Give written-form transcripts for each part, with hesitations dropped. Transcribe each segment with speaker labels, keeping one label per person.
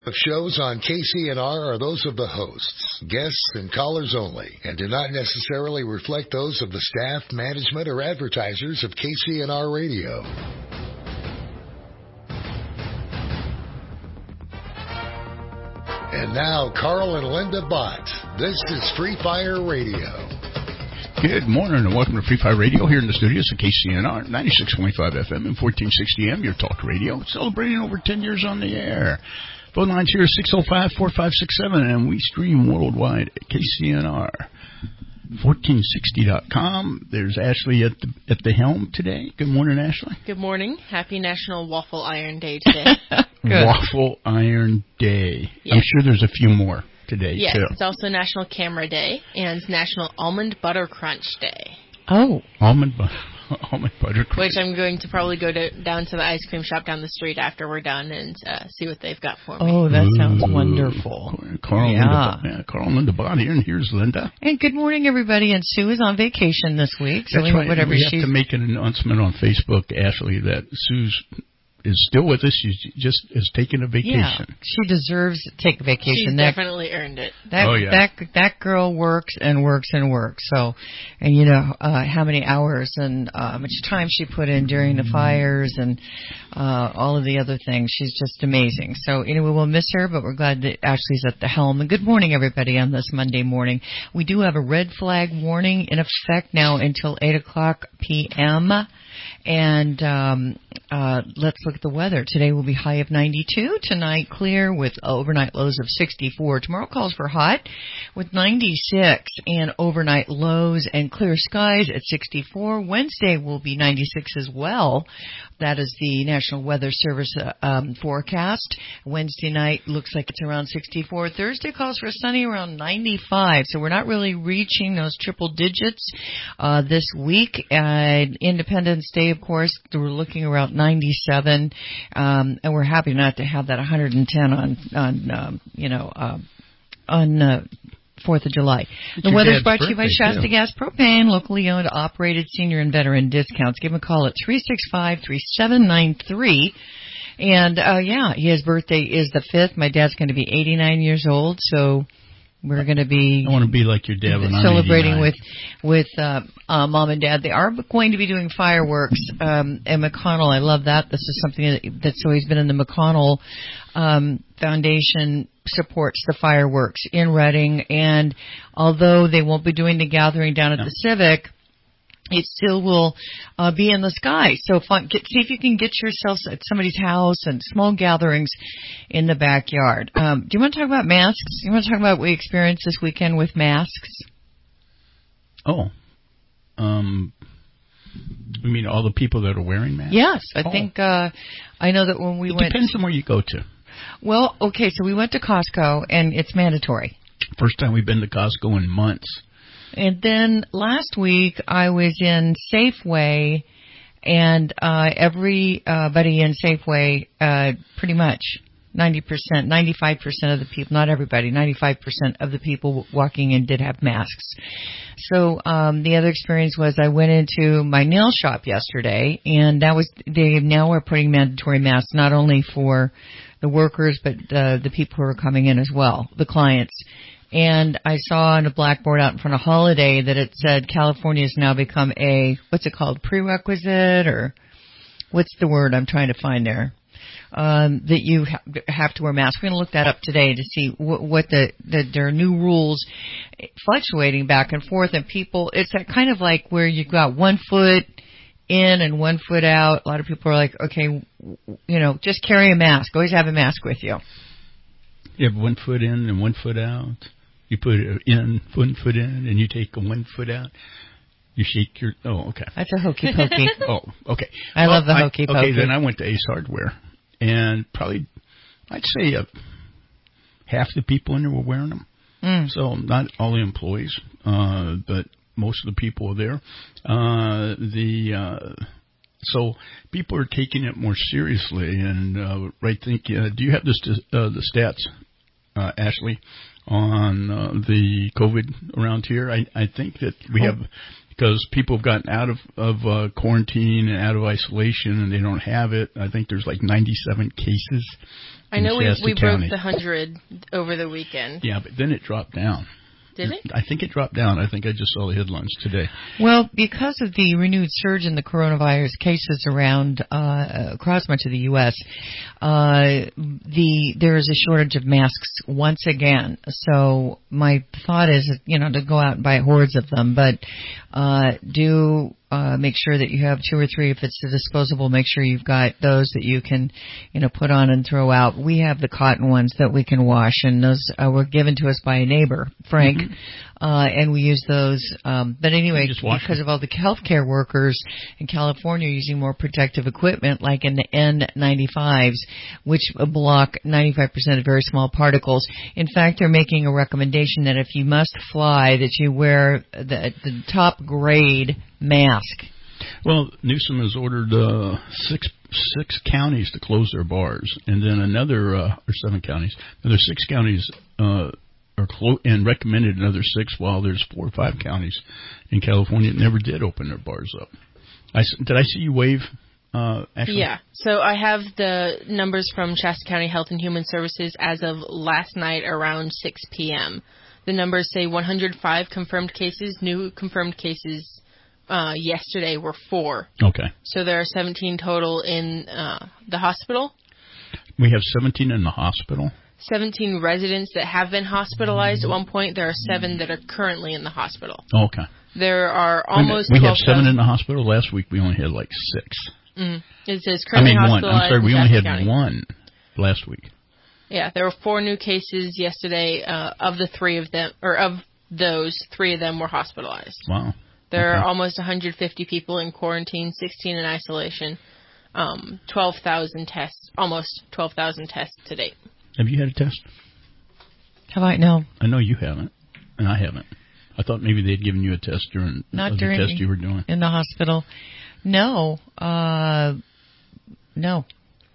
Speaker 1: Of shows on KCNR are those of the hosts, guests, and callers only, and do not necessarily reflect those of the staff, management, or advertisers of KCNR Radio. And now, Carl and Linda Bott. This is Free Fire Radio.
Speaker 2: Good morning and welcome to Free Fire Radio here in the studios of KCNR, 96.5 FM and 1460 AM, your talk radio, celebrating over 10 years on the air. Phone lines here 605-4567, and we stream worldwide at KCNR1460.com. There's Ashley at the helm today. Good morning, Ashley.
Speaker 3: Good morning. Happy National Waffle Iron Day today.
Speaker 2: Waffle Iron Day. Yes. I'm sure there's a few more today,
Speaker 3: yes,
Speaker 2: too.
Speaker 3: It's also National Camera Day and National Almond Butter Crunch Day.
Speaker 2: Oh. Almond butter crunch.
Speaker 3: Which I'm going to probably go down to the ice cream shop down the street after we're done and see what they've got for me.
Speaker 4: Oh, that sounds wonderful.
Speaker 2: Carl and Linda Bott here, and here's Linda.
Speaker 4: And good morning, everybody. And Sue is on vacation this week. So
Speaker 2: that's right. We have to make an announcement on Facebook, Ashley, that Sue's is still with us. She just is taking a vacation.
Speaker 4: Yeah, she deserves to take a vacation.
Speaker 3: She's definitely earned it.
Speaker 4: That girl works and works and works. So, and you know how many hours and much time she put in during the fires and all of the other things. She's just amazing. So anyway, we'll miss her, but we're glad that Ashley's at the helm. And good morning, everybody, on this Monday morning. We do have a red flag warning in effect now until 8 o'clock p.m. And let's look at the weather. Today will be high of 92. Tonight, clear with overnight lows of 64. Tomorrow calls for hot with 96 and overnight lows and clear skies at 64. Wednesday will be 96 as well. That is the National Weather Service forecast. Wednesday night looks like it's around 64. Thursday calls for sunny around 95. So we're not really reaching those triple digits this week. Independence Day, of course, we're looking around 97, and we're happy not to have that 110 on 4th of July. The weather's brought to you by Shasta Gas Propane, locally owned, operated, senior and veteran discounts. Give him a call at 365-3793. And, his birthday is the 5th. My dad's going to be 89 years old, so we're going to be...
Speaker 2: I want to be like your dad when
Speaker 4: celebrating with Mom and Dad. They are going to be doing fireworks in McConnell. I love that. This is something that's always been in the McConnell Foundation supports the fireworks in Reading. And although they won't be doing the gathering down at the Civic, it still will be in the sky. So see if you can get yourself at somebody's house and small gatherings in the backyard. Do you want to talk about masks? Do you want to talk about what we experienced this weekend with masks?
Speaker 2: Oh. You mean all the people that are wearing masks?
Speaker 4: Yes. I think I know that when we went...
Speaker 2: It depends on where you go to.
Speaker 4: Well, okay, so we went to Costco, and it's mandatory.
Speaker 2: First time we've been to Costco in months.
Speaker 4: And then last week I was in Safeway, and everybody in Safeway, pretty much 90%, 95% of the people, not everybody, 95% of the people walking in did have masks. So the other experience was I went into my nail shop yesterday, and they now are putting mandatory masks not only for the workers but the people who are coming in as well, the clients. And I saw on a blackboard out in front of Holiday that it said California has now become what's it called, prerequisite, or what's the word I'm trying to find there? That you have to wear masks. We're going to look that up today to see what there are new rules fluctuating back and forth. And people, it's that kind of like where you've got 1 foot in and 1 foot out. A lot of people are like, okay, just carry a mask. Always have a mask with you.
Speaker 2: You have 1 foot in and 1 foot out. You put it in, 1 foot in, and you take 1 foot out. You shake your... Oh, okay.
Speaker 4: That's a hokey pokey.
Speaker 2: Oh, okay.
Speaker 4: I love the hokey pokey.
Speaker 2: Okay, then I went to Ace Hardware, and probably, I'd say half the people in there were wearing them. So not all the employees, but most of the people were there. So people are taking it more seriously, and do you have the stats, Ashley, on the COVID around here? I think that we have because people have gotten out of quarantine and out of isolation, and they don't have it. I think there's like 97 cases.
Speaker 3: I know we broke
Speaker 2: County.
Speaker 3: the 100 over the weekend.
Speaker 2: Yeah, but then it dropped down.
Speaker 3: Did it?
Speaker 2: I think it dropped down. I think I just saw the headlines today.
Speaker 4: Well, because of the renewed surge in the coronavirus cases around across much of the U.S., there is a shortage of masks once again. So my thought is, to go out and buy hordes of them, but do make sure that you have 2 or 3. If it's disposable, make sure you've got those that you can, put on and throw out. We have the cotton ones that we can wash, and those were given to us by a neighbor, Frank. Mm-hmm. And we use those. But anyway, because of all the healthcare workers in California using more protective equipment, like in the N95s, which block 95% of very small particles. In fact, they're making a recommendation that if you must fly, that you wear the top grade mask.
Speaker 2: Well, Newsom has ordered six counties to close their bars, and then or 7 counties. Another 6 counties and recommended another 6, while there's 4 or 5 counties in California that never did open their bars up. Did I see you wave? Actually?
Speaker 3: Yeah. So I have the numbers from Shasta County Health and Human Services as of last night around 6 p.m. The numbers say 105 confirmed cases. New confirmed cases yesterday were 4.
Speaker 2: Okay.
Speaker 3: So there are 17 total in the hospital.
Speaker 2: We have 17 in the hospital. 17
Speaker 3: residents that have been hospitalized at one point. There are 7 that are currently in the hospital.
Speaker 2: Okay.
Speaker 3: There are almost
Speaker 2: 12,000. We have 7 in the hospital. Last week we only had like 6.
Speaker 3: It says currently hospitalized.
Speaker 2: 1. I'm sorry, we only had
Speaker 3: County.
Speaker 2: 1 last week.
Speaker 3: Yeah, there were 4 new cases yesterday. Of those, 3 of them were hospitalized.
Speaker 2: Wow.
Speaker 3: There are almost 150 people in quarantine, 16 in isolation, 12,000 tests, almost 12,000 tests to date.
Speaker 2: Have you had a test?
Speaker 4: Have I? No.
Speaker 2: I know you haven't, and I haven't. I thought maybe they'd given you a test during the test you were doing.
Speaker 4: In the hospital. No. No.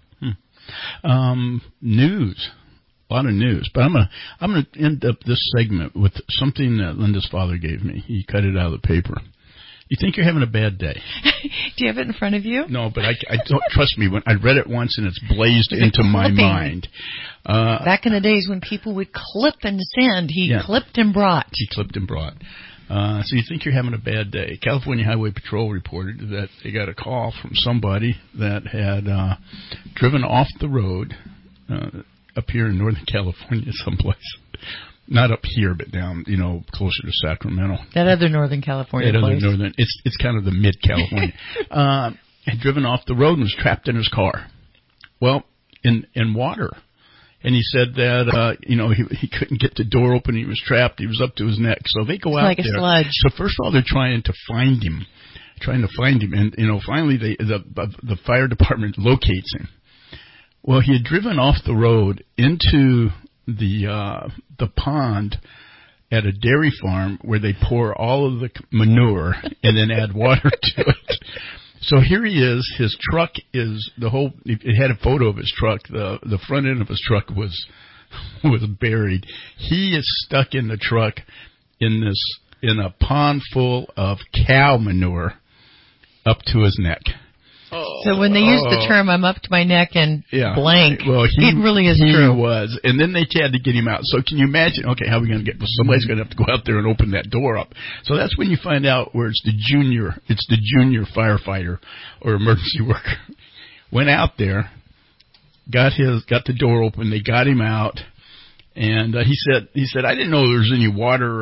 Speaker 2: News. A lot of news. But I'm gonna end up this segment with something that Linda's father gave me. He cut it out of the paper. You think you're having a bad day?
Speaker 4: Do you have it in front of you?
Speaker 2: No, but I don't, trust me. When I read it once and it's blazed into my mind.
Speaker 4: Back in the days when people would clip and send, he clipped and brought.
Speaker 2: He clipped and brought. So you think you're having a bad day. California Highway Patrol reported that they got a call from somebody that had driven off the road up here in Northern California someplace. Not up here, but down, closer to Sacramento.
Speaker 4: That other Northern California place.
Speaker 2: It's kind of the mid-California. Had driven off the road and was trapped in his car. Well, in water. And he said that, he couldn't get the door open. He was trapped. He was up to his neck. So they go out
Speaker 4: like
Speaker 2: there.
Speaker 4: Like a sludge.
Speaker 2: So first of all, they're trying to find him. And, finally the fire department locates him. Well, he had driven off the road into the pond at a dairy farm where they pour all of the manure and then add water to it. So here he is. His truck is it had a photo of his truck. The front end of his truck was buried. He is stuck in the truck in a pond full of cow manure up to his neck.
Speaker 4: So when they use the term "I'm up to my neck and blank,"
Speaker 2: well,
Speaker 4: it really is true.
Speaker 2: He was, and then they had to get him out. So can you imagine? Okay, how are we going to get? Well, somebody's going to have to go out there and open that door up. So that's when you find out where it's the junior firefighter or emergency worker. Went out there, got the door open. They got him out. And he said, I didn't know there was any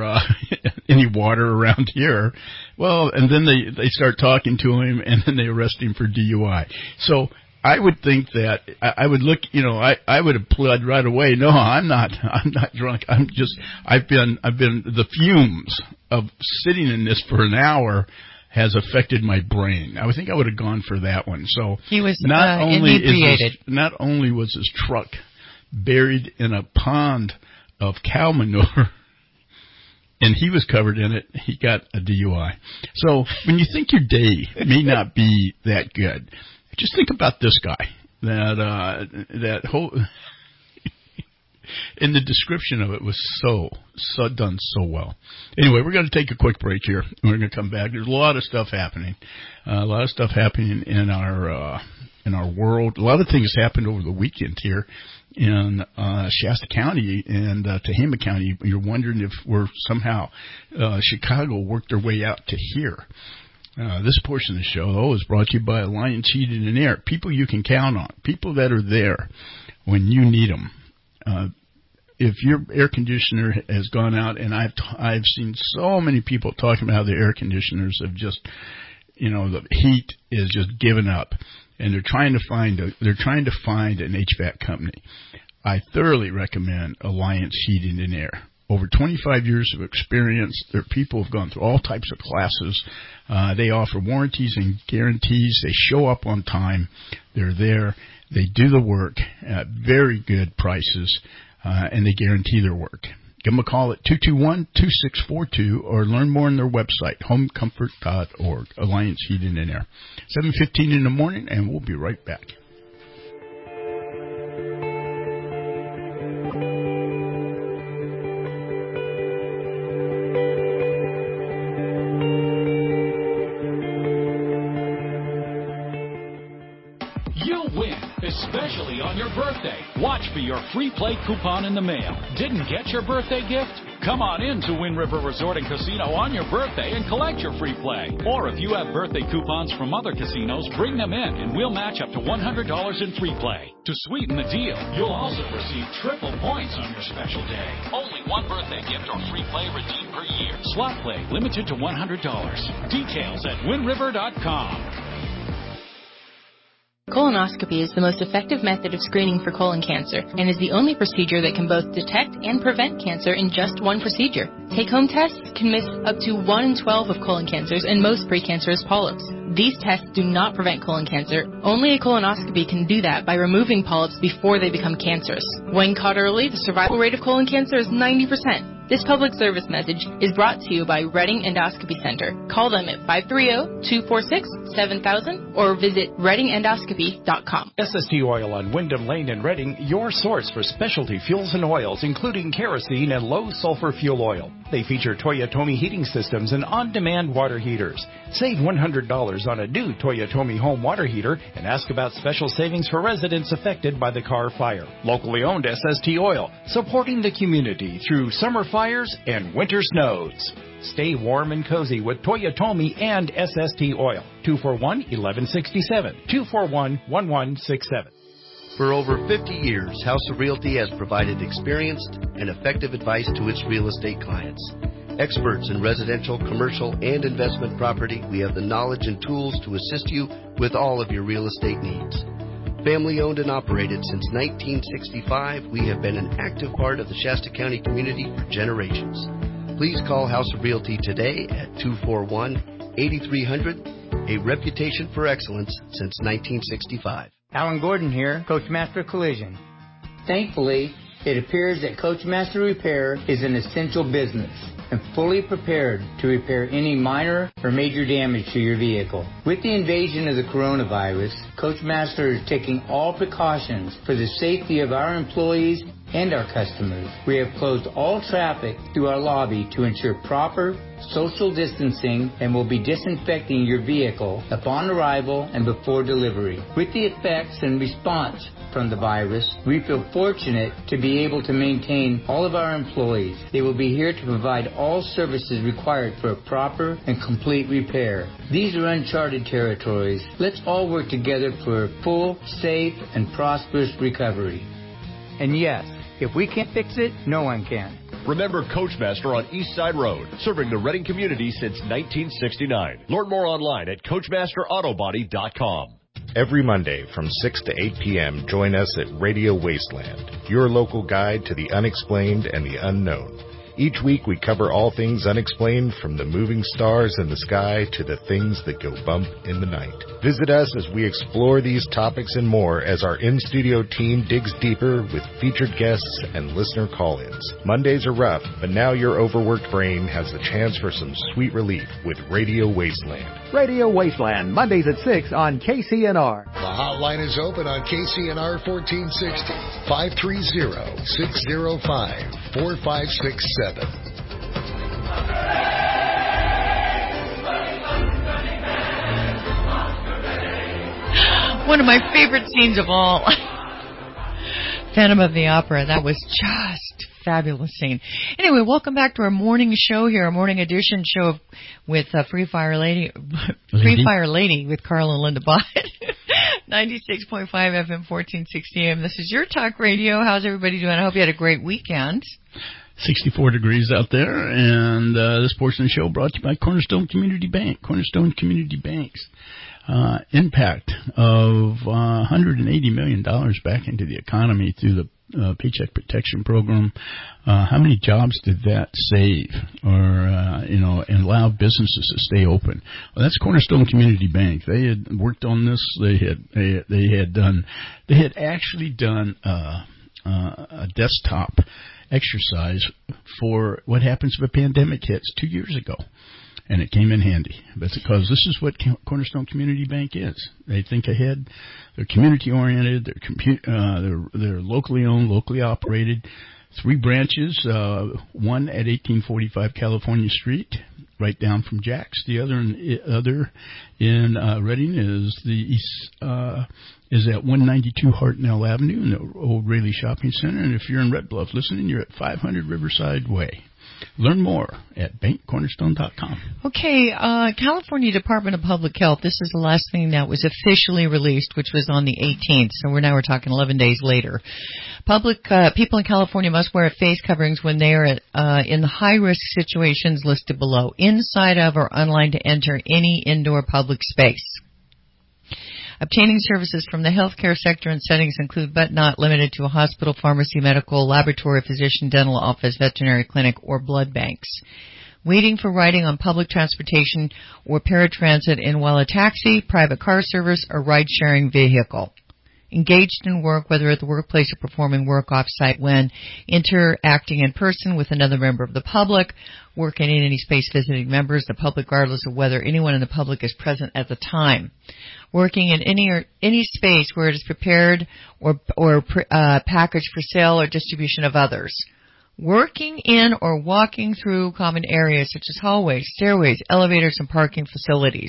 Speaker 2: water around here. Well, and then they start talking to him, and then they arrest him for DUI. So I would think that I would look, I would have pled right away. No, I'm not drunk. I've been the fumes of sitting in this for an hour has affected my brain. I would think I would have gone for that one. So
Speaker 4: he was
Speaker 2: not only was his truck buried in a pond of cow manure, and he was covered in it, he got a DUI. So when you think your day may not be that good, just think about this guy. And the description of it was so done so well. Anyway, we're going to take a quick break here. We're going to come back. There's a lot of stuff happening. A lot of stuff happening in our world. A lot of things happened over the weekend here in Shasta County and Tehama County. You're wondering if we're somehow Chicago worked their way out to here. This portion of the show is brought to you by Alliance Heating and Air. People you can count on. People that are there when you need them. If your air conditioner has gone out, and I've seen so many people talking about how their air conditioners have just, the heat is just given up, and they're trying to find an HVAC company. I thoroughly recommend Alliance Heating and Air. Over 25 years of experience. Their people have gone through all types of classes. They offer warranties and guarantees. They show up on time. They're there. They do the work at very good prices, and they guarantee their work. Give them a call at 221-2642 or learn more on their website, homecomfort.org, Alliance Heating and Air. 7:15 in the morning, and we'll be right back.
Speaker 5: Especially on your birthday. Watch for your free play coupon in the mail. Didn't get your birthday gift? Come on in to Wind River Resort and Casino on your birthday and collect your free play. Or if you have birthday coupons from other casinos, bring them in and we'll match up to $100 in free play. To sweeten the deal, you'll also receive triple points on your special day. Only one birthday gift or free play redeemed per year. Slot play limited to $100. Details at windriver.com.
Speaker 3: Colonoscopy is the most effective method of screening for colon cancer and is the only procedure that can both detect and prevent cancer in just one procedure. Take-home tests can miss up to 1 in 12 of colon cancers and most precancerous polyps. These tests do not prevent colon cancer. Only a colonoscopy can do that by removing polyps before they become cancerous. When caught early, the survival rate of colon cancer is 90%. This public service message is brought to you by Redding Endoscopy Center. Call them at 530-246-7000 or visit reddingendoscopy.com.
Speaker 6: SST Oil on Wyndham Lane in Redding, your source for specialty fuels and oils, including kerosene and low-sulfur fuel oil. They feature Toyotomi heating systems and on-demand water heaters. Save $100 on a new Toyotomi home water heater and ask about special savings for residents affected by the Carr fire. Locally owned SST Oil, supporting the community through summer fires and winter snows. Stay warm and cozy with Toyotomi and SST Oil. 241-1167. 241-1167.
Speaker 7: For over 50 years, House of Realty has provided experienced and effective advice to its real estate clients. Experts in residential, commercial, and investment property, we have the knowledge and tools to assist you with all of your real estate needs. Family owned and operated since 1965, we have been an active part of the Shasta County community for generations. Please call House of Realty today at 241-8300, a reputation for excellence since 1965.
Speaker 8: Alan Gordon here, Coachmaster Collision. Thankfully, it appears that Coachmaster Repair is an essential business and fully prepared to repair any minor or major damage to your vehicle. With the invasion of the coronavirus, Coachmaster is taking all precautions for the safety of our employees and our customers. We have closed all traffic through our lobby to ensure proper social distancing and will be disinfecting your vehicle upon arrival and before delivery. With the effects and response from the virus, we feel fortunate to be able to maintain all of our employees. They will be here to provide all services required for a proper and complete repair. These are uncharted territories. Let's all work together for a full, safe, and prosperous recovery. And yes, if we can't fix it, no one can.
Speaker 9: Remember Coachmaster on East Side Road, serving the Redding community since 1969. Learn more online at CoachmasterAutobody.com.
Speaker 10: Every Monday from 6 to 8 p.m., join us at Radio Wasteland, your local guide to the unexplained and the unknown. Each week we cover all things unexplained, from the moving stars in the sky to the things that go bump in the night. Visit us as we explore these topics and more as our in-studio team digs deeper with featured guests and listener call-ins. Mondays are rough, but now your overworked brain has the chance for some sweet relief with Radio Wasteland.
Speaker 11: Radio Wasteland, Mondays at 6 on KCNR.
Speaker 1: The hotline is open on KCNR 1460, 530-605-4567.
Speaker 4: One of my favorite scenes of all. Phantom of the Opera. That was just fabulous scene. Anyway, welcome back to our morning show here, our morning edition show with Free Fire Lady with Carl and Linda Bott. 96.5 FM, 1460 AM. This is your talk radio. How's everybody doing? I hope you had a great weekend.
Speaker 2: 64 degrees out there, and this portion of the show brought to you by Cornerstone Community Bank. Cornerstone Community Bank's impact of $180 million back into the economy through the Paycheck Protection Program. How many jobs did that save, or and allow businesses to stay open? Well, that's Cornerstone Community Bank. They had worked on this. They had actually done a desktop exercise for what happens if a pandemic hits 2 years ago. And it came in handy. That's because this is what Cornerstone Community Bank is. They think ahead. They're community-oriented. They're locally owned, locally operated. 3 branches, one at 1845 California Street, right down from Jack's. The other in Redding is is at 192 Hartnell Avenue in the old Raleigh Shopping Center. And if you're in Red Bluff listening, you're at 500 Riverside Way. Learn more at bankcornerstone.com.
Speaker 4: Okay, California Department of Public Health, this is the last thing that was officially released, which was on the 18th, so we're talking 11 days later. People in California must wear face coverings when they are in the high-risk situations listed below, inside of or unlikely to enter any indoor public space. Obtaining services from the healthcare sector and settings include, but not limited to, a hospital, pharmacy, medical, laboratory, physician, dental office, veterinary clinic, or blood banks. Waiting for riding on public transportation or paratransit while a taxi, private car service, or ride-sharing vehicle. Engaged in work, whether at the workplace or performing work off-site when interacting in person with another member of the public, working in any space visiting members of the public regardless of whether anyone in the public is present at the time. Working in any space where it is prepared or packaged for sale or distribution of others. Working in or walking through common areas such as hallways, stairways, elevators, and parking facilities.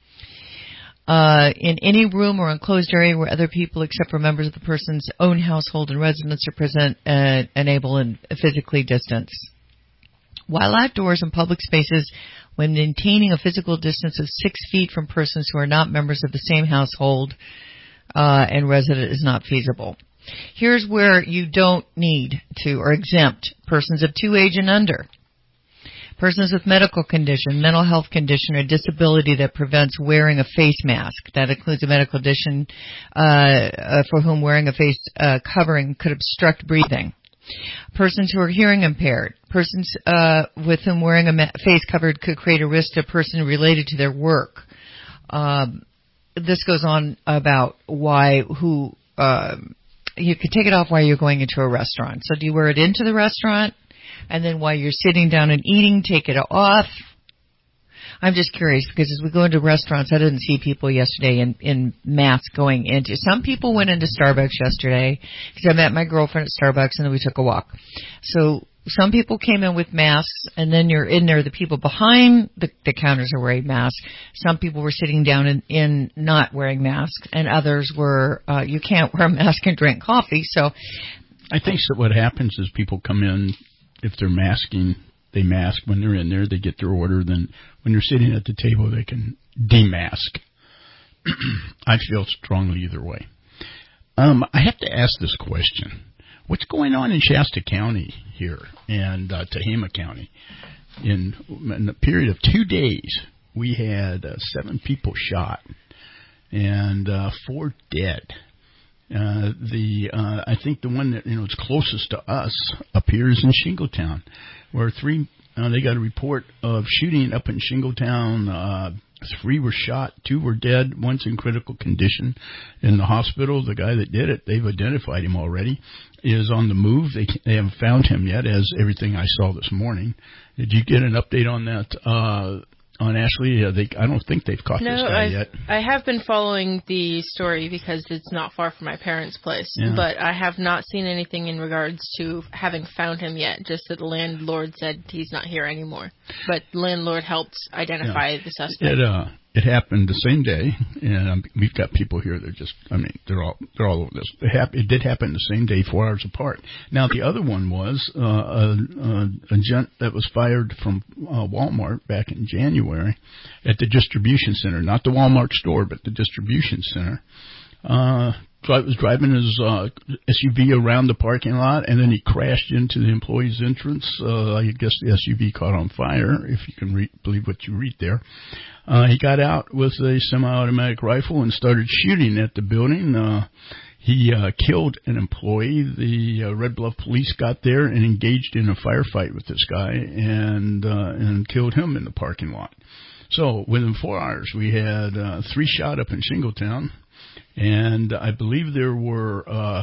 Speaker 4: In any room or enclosed area where other people except for members of the person's own household and residence are present and able and physically distance. While outdoors in public spaces, when maintaining a physical distance of 6 feet from persons who are not members of the same household and resident is not feasible. Here's where you don't need to or exempt persons of 2 age and under. Persons with medical condition, mental health condition, or disability that prevents wearing a face mask. That includes a medical condition for whom wearing a face covering could obstruct breathing. Persons who are hearing impaired. Persons with whom wearing a face covered could create a risk to a person related to their work. This goes on about you could take it off while you're going into a restaurant. So do you wear it into the restaurant? And then while you're sitting down and eating, take it off. I'm just curious because as we go into restaurants, I didn't see people yesterday in masks going into. Some people went into Starbucks yesterday because I met my girlfriend at Starbucks and then we took a walk. So some people came in with masks and then you're in there. The people behind the counters are wearing masks. Some people were sitting down in not wearing masks and others were, you can't wear a mask and drink coffee. So
Speaker 2: I think that what happens is people come in. If they're masking, they mask when they're in there. They get their order. Then when they're sitting at the table, they can demask. I feel strongly either way. I have to ask this question. What's going on in Shasta County here and Tehama County? In a period of 2 days, we had 7 people shot and 4 dead. I think the one that is closest to us up here is in Shingletown, where they got a report of shooting up in Shingletown. 3 were shot, 2 were dead, 1's in critical condition in the hospital. The guy that did it, they've identified him already, is on the move. They haven't found him yet, as everything I saw this morning. Did you get an update on that? On Ashley, I don't think they've caught this guy yet.
Speaker 3: I have been following the story because it's not far from my parents' place, but I have not seen anything in regards to having found him yet, just that the landlord said he's not here anymore. But the landlord helped identify the suspect.
Speaker 2: It happened the same day, and we've got people here that they're all over this. It did happen the same day, 4 hours apart. Now, the other one was a gent that was fired from Walmart back in January at the distribution center, not the Walmart store, but the distribution center. Was driving his SUV around the parking lot, and then he crashed into the employee's entrance. I guess the SUV caught on fire, if you can believe what you read there. He got out with a semi-automatic rifle and started shooting at the building. He killed an employee. The Red Bluff police got there and engaged in a firefight with this guy and killed him in the parking lot. So within 4 hours, we had 3 shot up in Shingletown. And I believe there were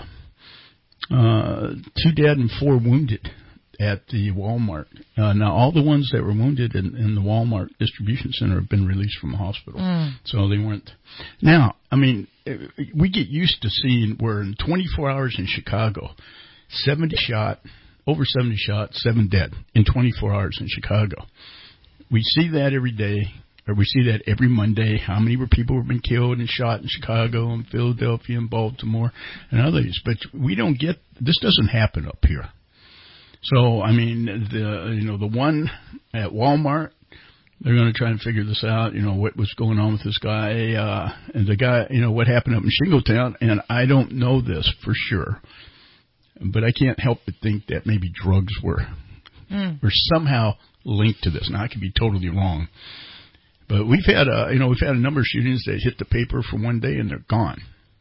Speaker 2: 2 dead and 4 wounded at the Walmart. Now, all the ones that were wounded in the Walmart distribution center have been released from the hospital. So they weren't. Now, we get used to seeing where in 24 hours in Chicago, 70 shot, over 70 shot, 7 dead in 24 hours in Chicago. We see that every day. Or we see that every Monday, how many people have been killed and shot in Chicago and Philadelphia and Baltimore and others. But we don't get, this doesn't happen up here. So, the one at Walmart, they're going to try and figure this out, what was going on with this guy, and the guy, what happened up in Shingletown, and I don't know this for sure, but I can't help but think that maybe drugs were somehow linked to this. Now, I could be totally wrong. But we've had a number of shootings that hit the paper for one day and they're gone.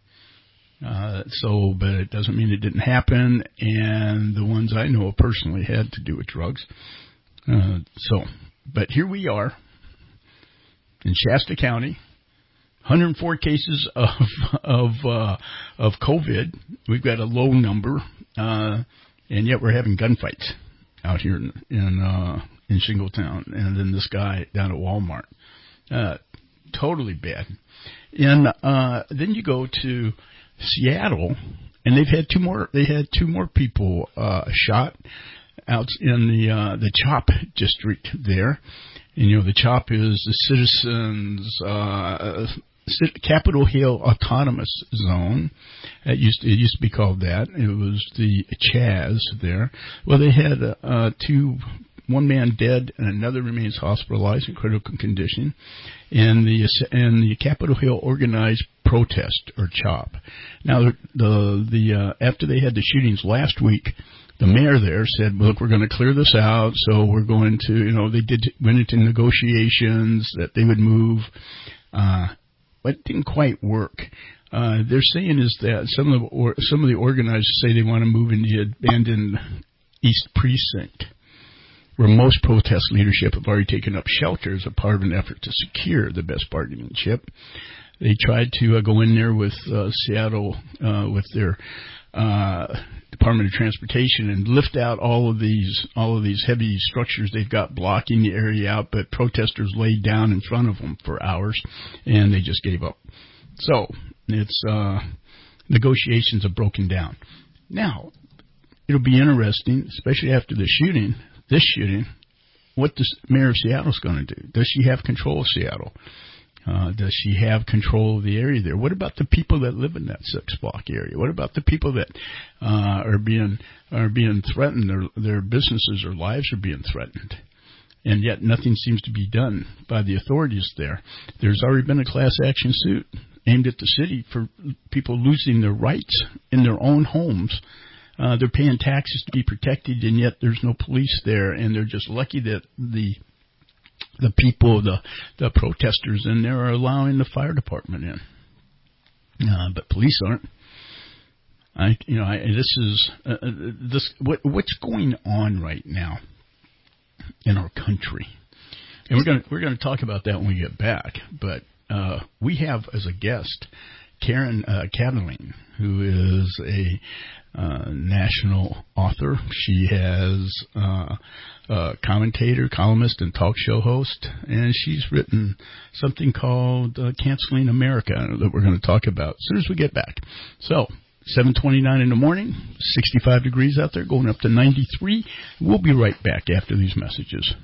Speaker 2: But it doesn't mean it didn't happen. And the ones I know personally had to do with drugs. But here we are in Shasta County, 104 cases of COVID. We've got a low number, and yet we're having gunfights out here in Shingletown, and then this guy down at Walmart. Totally bad. And then you go to Seattle, and they had 2 more people shot out in the CHOP district there. And the CHOP is the Citizens Capitol Hill Autonomous Zone. It used to be called that. It was the Chaz there. Well, they had 1 man dead and another remains hospitalized in critical condition in the Capitol Hill Organized Protest, or CHOP. Now, after they had the shootings last week, the mayor there said, look, we're going to clear this out, so we're going to, went into negotiations that they would move, but it didn't quite work. They're saying is that some of the organizers say they want to move in the abandoned East Precinct, where most protest leadership have already taken up shelter as a part of an effort to secure the best bargaining chip. They tried to go in there with Seattle, with their Department of Transportation, and lift out all of these heavy structures they've got blocking the area out, but protesters laid down in front of them for hours, and they just gave up. So it's negotiations have broken down. Now, it'll be interesting, especially after this shooting, what the mayor of Seattle is going to do. Does she have control of Seattle? Does she have control of the area there? What about the people that live in that 6-block area? What about the people that are being threatened? Their businesses or lives are being threatened, and yet nothing seems to be done by the authorities there. There's already been a class action suit aimed at the city for people losing their rights in their own homes. They're paying taxes to be protected, and yet there's no police there, and they're just lucky that the people, the protesters in there are allowing the fire department in. But police aren't. This is what's going on right now in our country, and we're going to talk about that when we get back. But we have as a guest Karen Katelyn, who is a national author. She has a commentator, columnist, and talk show host, and she's written something called Canceling America that we're going to talk about as soon as we get back. So, 7:29 in the morning, 65 degrees out there, going up to 93. We'll be right back after these messages.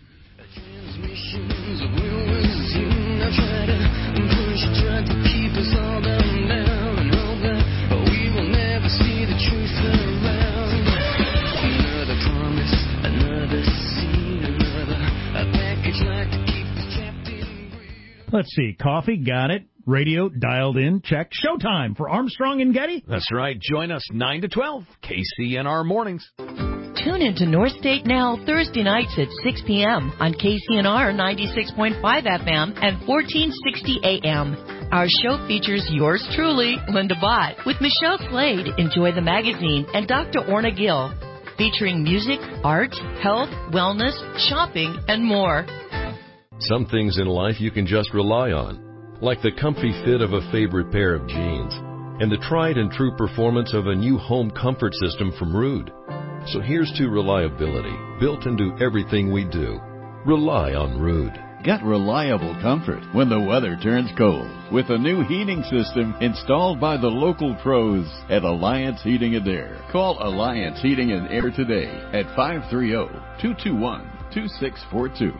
Speaker 12: Let's see. Coffee, got it. Radio, dialed in, check. Showtime for Armstrong and Getty.
Speaker 5: That's right. Join us 9 to 12, KCNR Mornings.
Speaker 13: Tune into North State Now Thursday nights at 6 p.m. on KCNR 96.5 FM and 1460 AM. Our show features yours truly, Linda Bott, with Michelle Slade, Enjoy the Magazine, and Dr. Orna Gill, featuring music, art, health, wellness, shopping, and more.
Speaker 9: Some things in life you can just rely on, like the comfy fit of a favorite pair of jeans and the tried and true performance of a new home comfort system from Ruud. So here's to reliability, built into everything we do. Rely on Ruud.
Speaker 14: Get reliable comfort when the weather turns cold with a new heating system installed by the local pros at Alliance Heating and Air. Call Alliance Heating and Air today at 530-221-2642.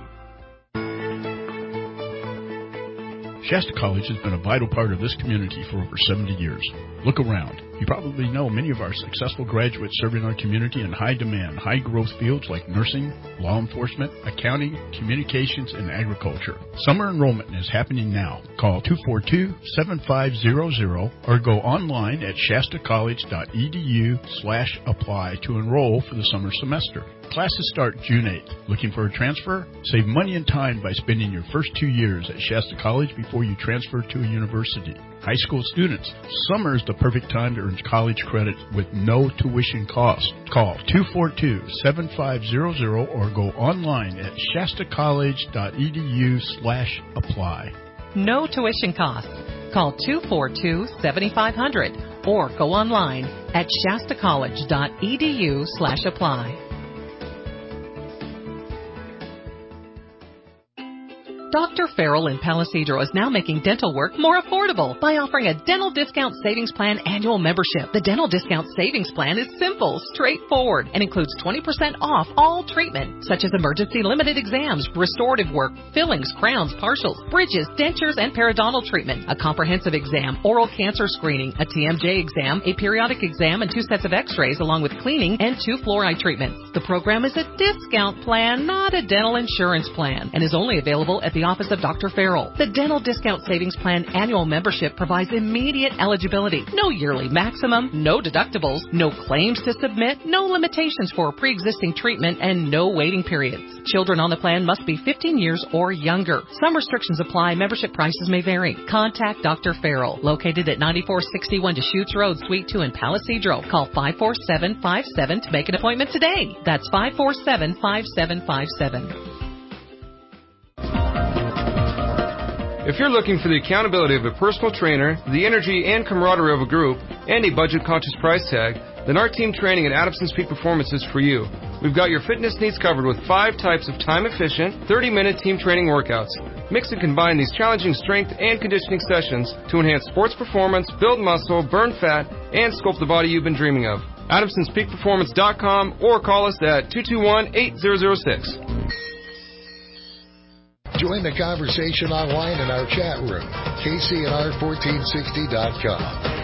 Speaker 2: Shasta College has been a vital part of this community for over 70 years. Look around. You probably know many of our successful graduates serving our community in high-demand, high-growth fields like nursing, law enforcement, accounting, communications, and agriculture. Summer enrollment is happening now. Call 242-7500 or go online at shastacollege.edu/apply to enroll for the summer semester. Classes start June 8th. Looking for a transfer? Save money and time by spending your first 2 years at Shasta College before you transfer to a university. High school students, summer is the perfect time to earn college credit with no tuition cost. Call 242-7500 or go online at shastacollege.edu/apply.
Speaker 15: No tuition costs. Call 242-7500 or go online at shastacollege.edu/apply. Dr. Farrell in Palisadro is now making dental work more affordable by offering a Dental Discount Savings Plan annual membership. The Dental Discount Savings Plan is simple, straightforward, and includes 20% off all treatment, such as emergency limited exams, restorative work, fillings, crowns, partials, bridges, dentures, and periodontal treatment, a comprehensive exam, oral cancer screening, a TMJ exam, a periodic exam, and 2 sets of x-rays, along with cleaning and 2 fluoride treatments. The program is a discount plan, not a dental insurance plan, and is only available at the office of Dr. Farrell. The Dental Discount Savings Plan annual membership provides immediate eligibility. No yearly maximum, no deductibles, no claims to submit, no limitations for pre-existing treatment, and no waiting periods. Children on the plan must be 15 years or younger. Some restrictions apply. Membership prices may vary. Contact Dr. Farrell, located at 9461 Deschutes Road, Suite 2 in Palisadro. Call 54757 to make an appointment today. That's 547-5757.
Speaker 16: If you're looking for the accountability of a personal trainer, the energy and camaraderie of a group, and a budget-conscious price tag, then our team training at Adamson's Peak Performance is for you. We've got your fitness needs covered with 5 types of time-efficient, 30-minute team training workouts. Mix and combine these challenging strength and conditioning sessions to enhance sports performance, build muscle, burn fat, and sculpt the body you've been dreaming of. AdamsonsPeakPerformance.com or call us at 221-8006.
Speaker 1: Join the conversation online in our chat room, KCNR1460.com.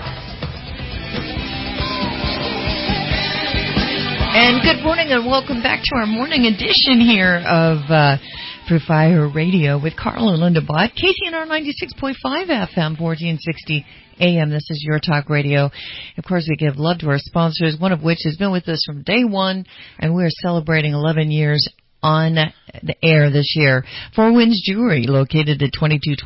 Speaker 4: And good morning and welcome back to our morning edition here of Free Fire Radio with Carl and Linda Bott, KCNR 96.5 FM, 1460 AM. This is your talk radio. Of course, we give love to our sponsors, one of which has been with us from day one, and we are celebrating 11 years on the air this year. Four Winds Jewelry, located at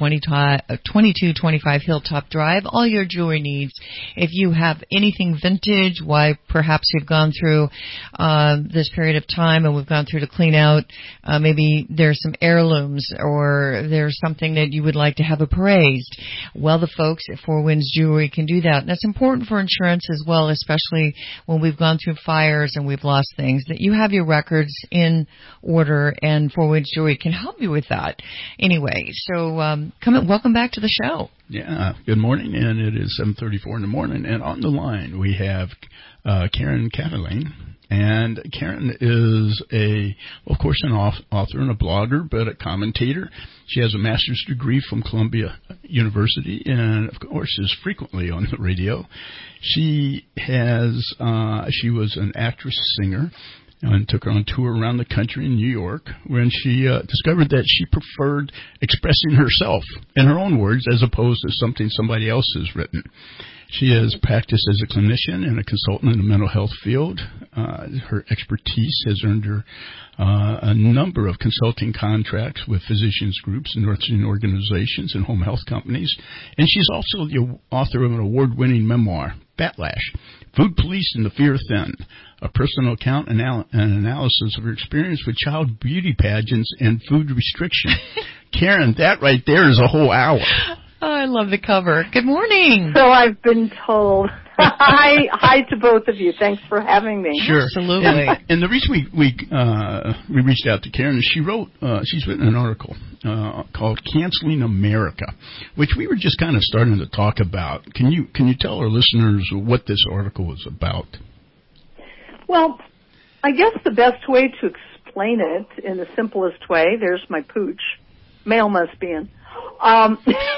Speaker 4: 2225 Hilltop Drive. All your jewelry needs. If you have anything vintage, why perhaps you've gone through this period of time and we've gone through to clean out, maybe there's some heirlooms or there's something that you would like to have appraised. Well, the folks at Four Winds Jewelry can do that. And that's important for insurance as well, especially when we've gone through fires and we've lost things, that you have your records in order, and Four Winds Jewelry can help you with that. Anyway, so welcome back to the show.
Speaker 2: Yeah, good morning, and it is 7:34 in the morning, and on the line we have Karen Cataline. And Karen is of course, an author and a blogger, but a commentator. She has a master's degree from Columbia University, and of course is frequently on the radio. She was an actress, singer, and took her on tour around the country in New York, when she discovered that she preferred expressing herself in her own words as opposed to something somebody else has written. She has practiced as a clinician and a consultant in the mental health field. Her expertise has earned her a number of consulting contracts with physicians groups, nursing organizations, and home health companies. And she's also the author of an award-winning memoir, Batlash, Food Police and the Fear Thin, a personal account and analysis of her experience with child beauty pageants and food restriction. Karen, that right there is a whole hour.
Speaker 4: Oh, I love the cover. Good morning.
Speaker 17: So I've been told. Hi to both of you. Thanks for having me.
Speaker 2: Sure,
Speaker 4: absolutely.
Speaker 2: And the reason we reached out to Karen is she's written an article called "Canceling America," which we were just kind of starting to talk about. Can you tell our listeners what this article is about?
Speaker 17: Well, I guess the best way to explain it in the simplest way. There's my pooch, male lesbian.
Speaker 2: Yeah,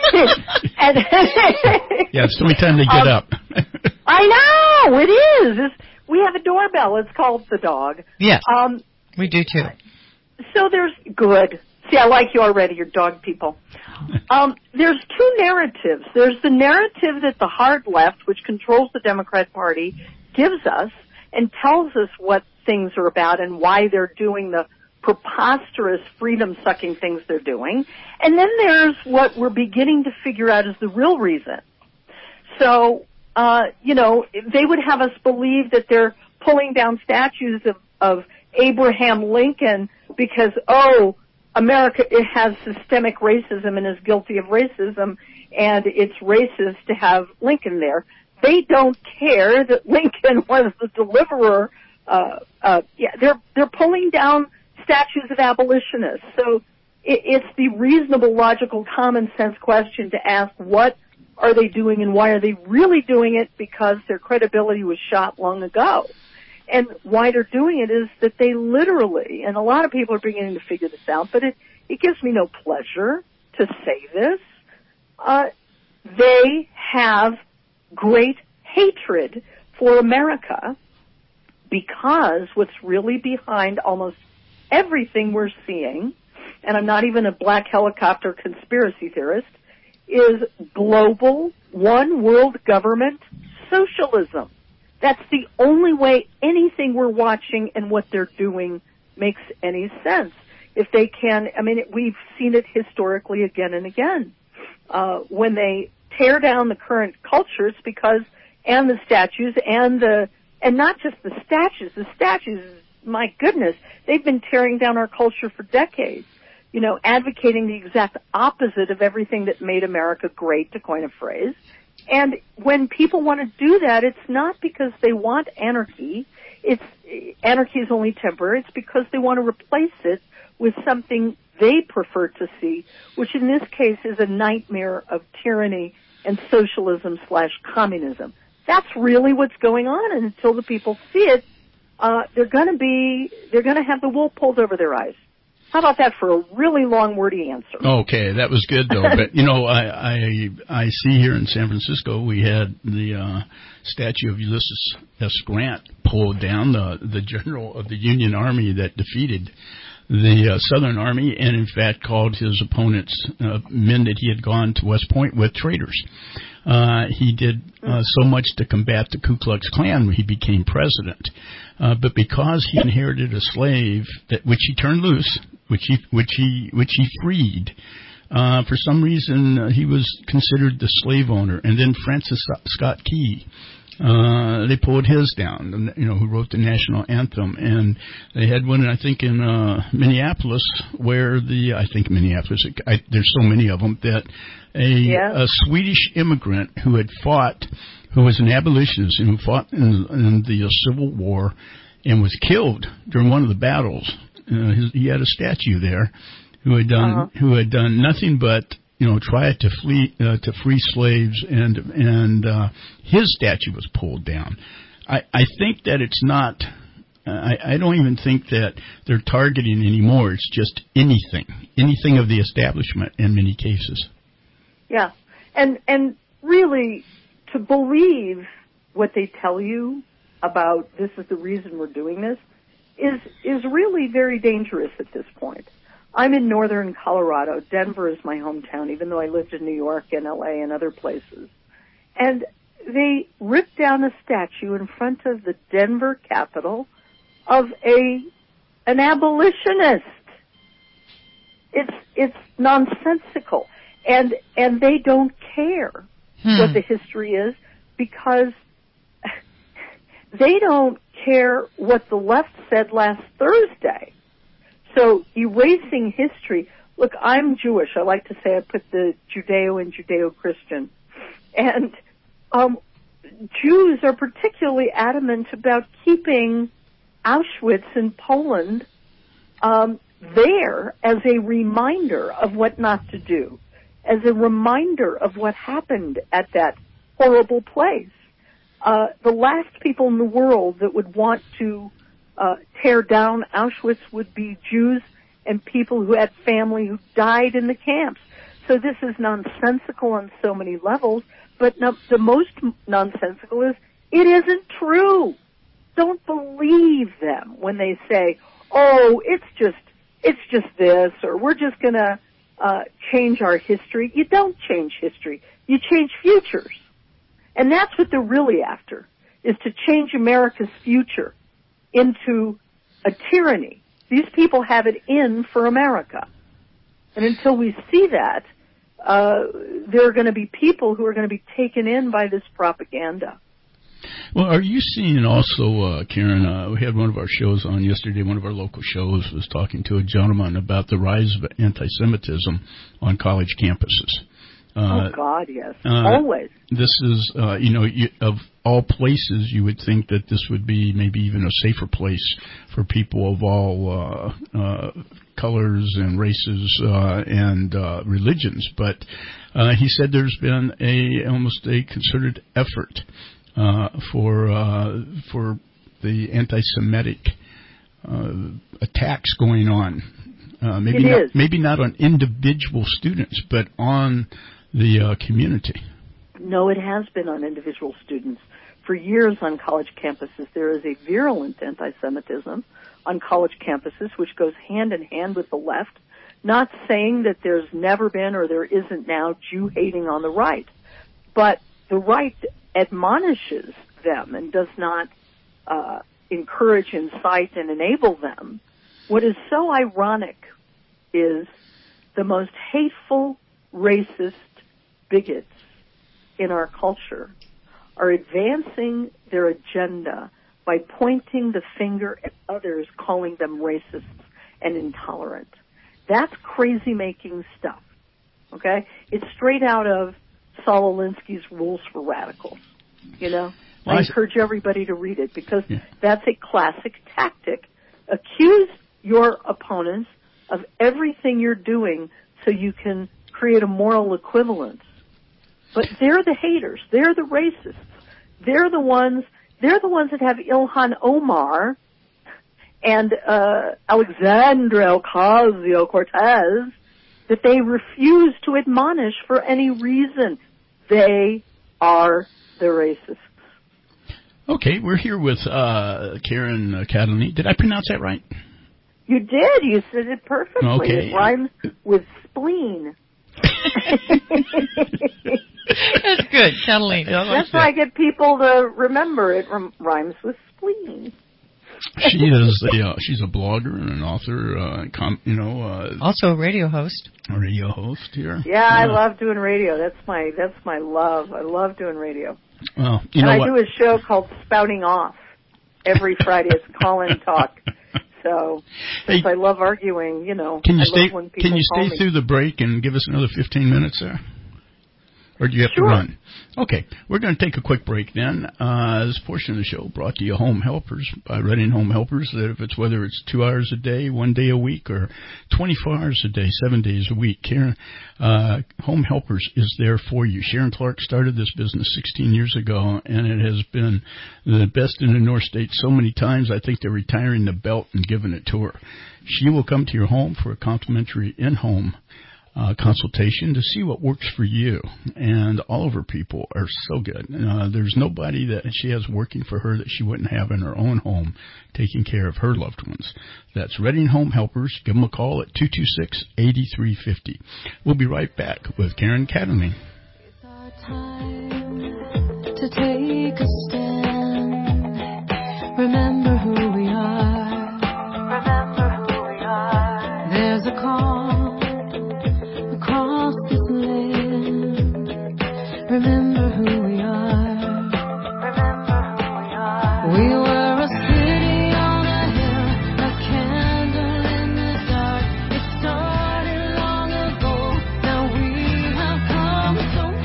Speaker 2: it's the only time they get up.
Speaker 17: I know, it is. We have a doorbell. It's called the dog.
Speaker 4: Yes, we do too.
Speaker 17: So there's good. See, I like you already. You're dog people. There's two narratives. There's the narrative that the hard left, which controls the Democrat Party, gives us and tells us what things are about and why they're doing the preposterous freedom-sucking things they're doing. And then there's what we're beginning to figure out is the real reason. So, they would have us believe that they're pulling down statues of Abraham Lincoln because, America has systemic racism and is guilty of racism, and it's racist to have Lincoln there. They don't care that Lincoln was the deliverer. They're pulling down statues of abolitionists. So it's the reasonable, logical, common sense question to ask, what are they doing and why are they really doing it? Because their credibility was shot long ago. And why they're doing it is that they literally, and a lot of people are beginning to figure this out, but it gives me no pleasure to say this, they have great hatred for America because what's really behind almost everything we're seeing, and I'm not even a black helicopter conspiracy theorist, is global, one world government socialism. That's the only way anything we're watching and what they're doing makes any sense. If they can, we've seen it historically again and again. When they tear down the current culture, it's because, and the statues, and not just the statues, my goodness, they've been tearing down our culture for decades, advocating the exact opposite of everything that made America great, to coin a phrase. And when people want to do that, it's not because they want anarchy. Anarchy is only temporary. It's because they want to replace it with something they prefer to see, which in this case is a nightmare of tyranny and socialism/communism. That's really what's going on, and until the people see it, they're going to have the wool pulled over their eyes. How about that for a really long, wordy answer?
Speaker 2: Okay, that was good, though. But, I see here in San Francisco we had the statue of Ulysses S. Grant pulled down, the general of the Union Army that defeated the Southern Army, and in fact called his opponents men that he had gone to West Point with traitors. He did so much to combat the Ku Klux Klan when he became president. But because he inherited a slave, which he turned loose, which he freed. For some reason, he was considered the slave owner. And then Francis Scott Key, they pulled his down, who wrote the national anthem. And they had one, I think, in Minneapolis, where there's so many of them, that a Swedish immigrant who was an abolitionist and who fought in the Civil War and was killed during one of the battles. He had a statue there. Who had done nothing but try to free slaves, and his statue was pulled down. I think that it's not. I don't even think that they're targeting anymore. It's just anything of the establishment in many cases.
Speaker 17: Yeah, and really, to believe what they tell you about this is the reason we're doing this is really very dangerous at this point. I'm in northern Colorado. Denver is my hometown, even though I lived in New York and LA and other places. And they ripped down a statue in front of the Denver Capitol of an abolitionist. It's nonsensical. And they don't care what the history is, because they don't care what the left said last Thursday. So erasing history, look, I'm Jewish. I like to say I put the Judeo in Judeo-Christian. And Jews are particularly adamant about keeping Auschwitz in Poland there as a reminder of what not to do, as a reminder of what happened at that horrible place. The last people in the world that would want to tear down Auschwitz would be Jews and people who had family who died in the camps. So this is nonsensical on so many levels, but the most nonsensical is it isn't true. Don't believe them when they say, oh, it's just this, or we're just going to change our history. You don't change history. You change futures. And that's what they're really after, is to change America's future into a tyranny. These people have it in for America. And until we see that, there are going to be people who are going to be taken in by this propaganda.
Speaker 2: Well, are you seeing also, Karen, we had one of our shows on yesterday, one of our local shows was talking to a gentleman about the rise of anti-Semitism on college campuses.
Speaker 17: Oh, God, yes. Always.
Speaker 2: This is, of all places, you would think that this would be maybe even a safer place for people of all colors and races and religions. But he said there's been almost a concerted effort for the anti-Semitic attacks going on. Maybe not on individual students, but on the community.
Speaker 17: No, it has been on individual students. For years on college campuses, there is a virulent anti-Semitism on college campuses, which goes hand in hand with the left. Not saying that there's never been or there isn't now Jew-hating on the right, but the right admonishes them and does not encourage, incite, and enable them. What is so ironic is the most hateful, racist bigots in our culture are advancing their agenda by pointing the finger at others, calling them racists and intolerant. That's crazy-making stuff, okay? It's straight out of Saul Alinsky's Rules for Radicals, Well, I encourage everybody to read it because that's a classic tactic. Accuse your opponents of everything you're doing so you can create a moral equivalence. But they're the haters. They're the racists. They're the ones that have Ilhan Omar and Alexandria Ocasio-Cortez that they refuse to admonish for any reason. They are the racists.
Speaker 2: Okay, we're here with Karen Catalini. Did I pronounce that right?
Speaker 17: You did. You said it perfectly.
Speaker 2: Okay.
Speaker 17: It rhymes with spleen.
Speaker 4: That's good, Catalini.
Speaker 17: That's why I get people to remember it rhymes with spleen.
Speaker 2: She's a blogger and an author,
Speaker 4: also a radio host.
Speaker 2: A radio host here.
Speaker 17: Yeah, I love doing radio. That's my love. I love doing radio.
Speaker 2: Well,
Speaker 17: I do a show called Spouting Off every Friday. It's call-in talk. So, since I love arguing,
Speaker 2: Can you
Speaker 17: stay
Speaker 2: through the break and give us another 15 minutes there? Or do you have to run? Okay, we're going to take a quick break then. This portion of the show brought to you Home Helpers by Reading Home Helpers. That whether it's 2 hours a day, 1 day a week, or 24 hours a day, 7 days a week, Karen, Home Helpers is there for you. Sharon Clark started this business 16 years ago, and it has been the best in the North State so many times. I think they're retiring the belt and giving it to her. She will come to your home for a complimentary in-home consultation to see what works for you. And all of her people are so good. There's nobody that she has working for her that she wouldn't have in her own home taking care of her loved ones. That's Reading Home Helpers. Give them a call at 226-8350. We'll be right back with Karen Cattany.
Speaker 18: It's our time to take a stand. Remember who we are. Remember who we are. There's a call across this land. Remember who we are. Remember who we are. We were a city on a hill, a candle in the dark. It started long ago. Now we have come so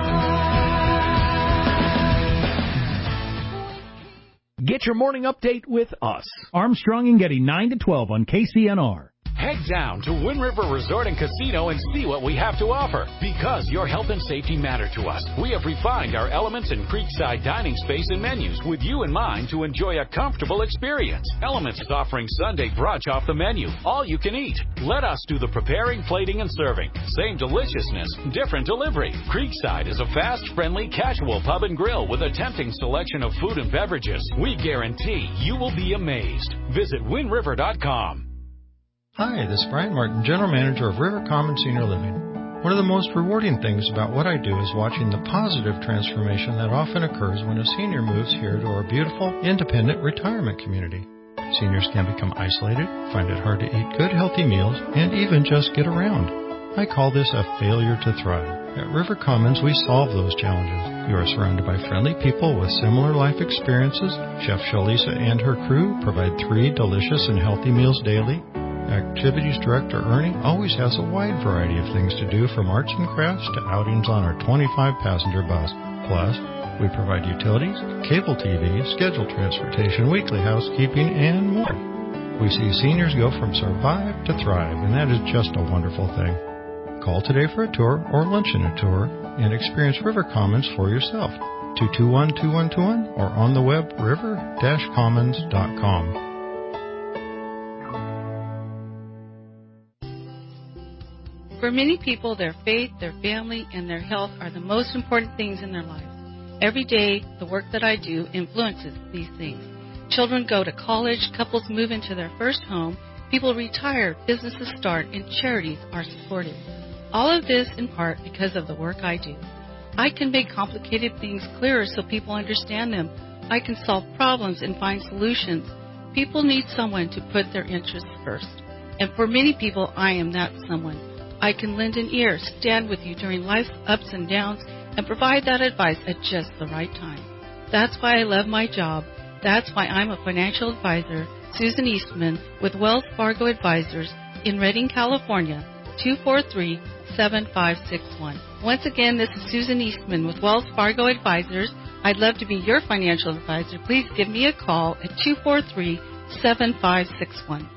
Speaker 18: far.
Speaker 12: Get your morning update with us. Armstrong and Getty, 9 to 12 on KCNR.
Speaker 5: Head down to Wind River Resort and Casino and see what we have to offer. Because your health and safety matter to us, we have refined our Elements and Creekside dining space and menus with you in mind to enjoy a comfortable experience. Elements is offering Sunday brunch off the menu, all you can eat. Let us do the preparing, plating, and serving. Same deliciousness, different delivery. Creekside is a fast, friendly, casual pub and grill with a tempting selection of food and beverages. We guarantee you will be amazed. Visit windriver.com.
Speaker 19: Hi, this is Brian Martin, General Manager of River Commons Senior Living. One of the most rewarding things about what I do is watching the positive transformation that often occurs when a senior moves here to our beautiful, independent retirement community. Seniors can become isolated, find it hard to eat good, healthy meals, and even just get around. I call this a failure to thrive. At River Commons, we solve those challenges. You are surrounded by friendly people with similar life experiences. Chef Shalisa and her crew provide 3 delicious and healthy meals daily. Activities Director Ernie always has a wide variety of things to do, from arts and crafts to outings on our 25-passenger bus. Plus, we provide utilities, cable TV, scheduled transportation, weekly housekeeping, and more. We see seniors go from survive to thrive, and that is just a wonderful thing. Call today for a tour or luncheon a tour and experience River Commons for yourself. 221-2121 or on the web river-commons.com.
Speaker 20: For many people, their faith, their family, and their health are the most important things in their lives. Every day, the work that I do influences these things. Children go to college, couples move into their first home, people retire, businesses start, and charities are supported. All of this in part because of the work I do. I can make complicated things clearer so people understand them. I can solve problems and find solutions. People need someone to put their interests first. And for many people, I am that someone. I can lend an ear, stand with you during life's ups and downs, and provide that advice at just the right time. That's why I love my job. That's why I'm a financial advisor, Susan Eastman, with Wells Fargo Advisors in Redding, California, 243-7561. Once again, this is Susan Eastman with Wells Fargo Advisors. I'd love to be your financial advisor. Please give me a call at 243-7561.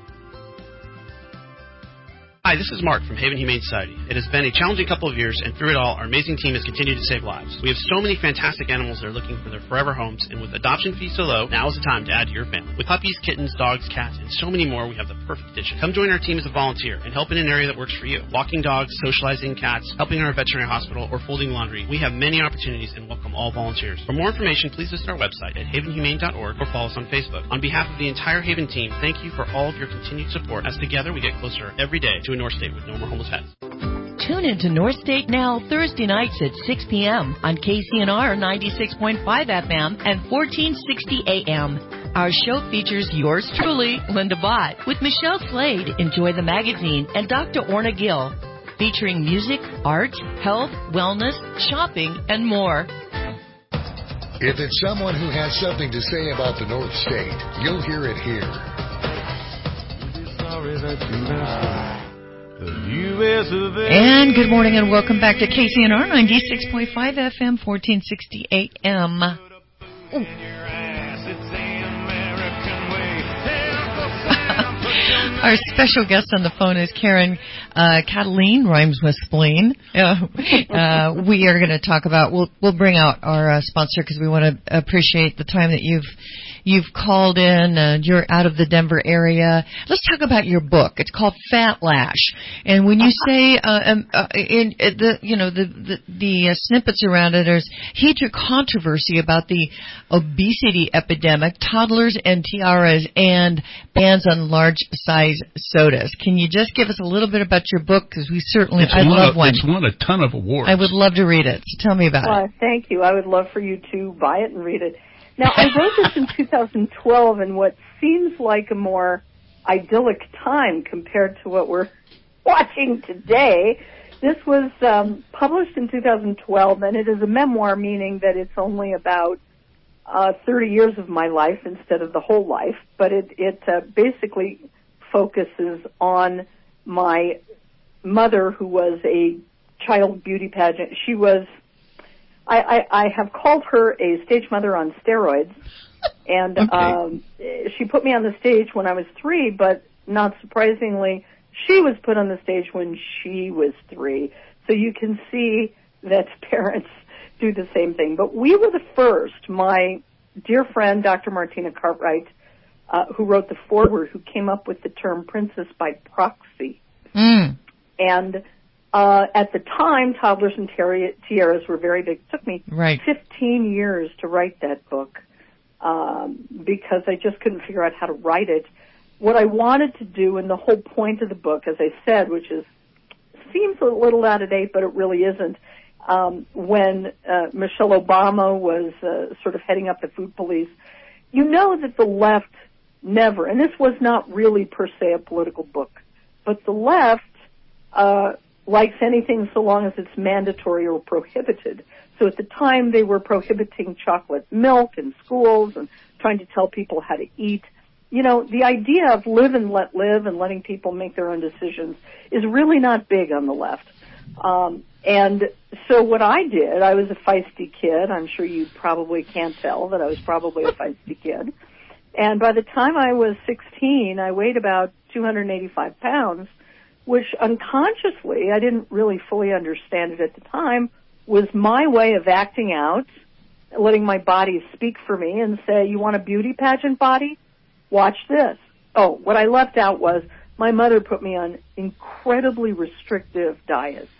Speaker 21: Hi, this is Mark from Haven Humane Society. It has been a challenging couple of years, and through it all, our amazing team has continued to save lives. We have so many fantastic animals that are looking for their forever homes, and with adoption fees so low, now is the time to add to your family. With puppies, kittens, dogs, cats, and so many more, we have the perfect addition. Come join our team as a volunteer and help in an area that works for you. Walking dogs, socializing cats, helping in our veterinary hospital, or folding laundry. We have many opportunities and welcome all volunteers. For more information, please visit our website at havenhumane.org or follow us on Facebook. On behalf of the entire Haven team, thank you for all of your continued support, as together we get closer every day to a North State with no more homeless pets.
Speaker 13: Tune into North State Now Thursday nights at 6 p.m. on KCNR 96.5 FM and 1460 AM. Our show features yours truly, Linda Bott, with Michelle Slade, Enjoy the Magazine, and Dr. Orna Gill, featuring music, art, health, wellness, shopping, and more.
Speaker 1: If it's someone who has something to say about the North State, you'll hear it here.
Speaker 4: And good morning and welcome back to KCNR 96.5 FM, 1460 AM. Ooh. Our special guest on the phone is Karen Cataline, rhymes with spleen. We are going to talk about, we'll bring out our sponsor because we want to appreciate the time that you've called in. You're out of the Denver area. Let's talk about your book. It's called Fat Lash. And when you say, the snippets around it, there's huge controversy about the obesity epidemic, toddlers and tiaras, and bans on large-size sodas. Can you just give us a little bit about your book? Because I love one.
Speaker 2: It's won a ton of awards.
Speaker 4: I would love to read it. So tell me about it.
Speaker 17: Thank you. I would love for you to buy it and read it. Now, I wrote this in 2012 in what seems like a more idyllic time compared to what we're watching today. This was published in 2012, and it is a memoir, meaning that it's only about 30 years of my life instead of the whole life, but it basically focuses on my mother, who was a child beauty pageant. She was, I have called her a stage mother on steroids, and she put me on the stage when I was 3, but not surprisingly, she was put on the stage when she was 3. So you can see that parents do the same thing. But we were the first. My dear friend, Dr. Martina Cartwright, who wrote the foreword, who came up with the term princess by proxy. And at the time, toddlers and tiaras were very big. It took me 15 years to write that book because I just couldn't figure out how to write it. What I wanted to do, and the whole point of the book, as I said, which seems a little out of date, but it really isn't, when Michelle Obama was sort of heading up the food police, you know that the left never, and this was not really per se a political book, but the left likes anything so long as it's mandatory or prohibited. So at the time they were prohibiting chocolate milk in schools and trying to tell people how to eat. You know, the idea of live and let live and letting people make their own decisions is really not big on the left. And so what I did, I was a feisty kid. I'm sure you probably can't tell that I was probably a feisty kid. And by the time I was 16, I weighed about 285 pounds, which unconsciously, I didn't really fully understand it at the time, was my way of acting out, letting my body speak for me and say, you want a beauty pageant body? Watch this. Oh, what I left out was my mother put me on incredibly restrictive diets.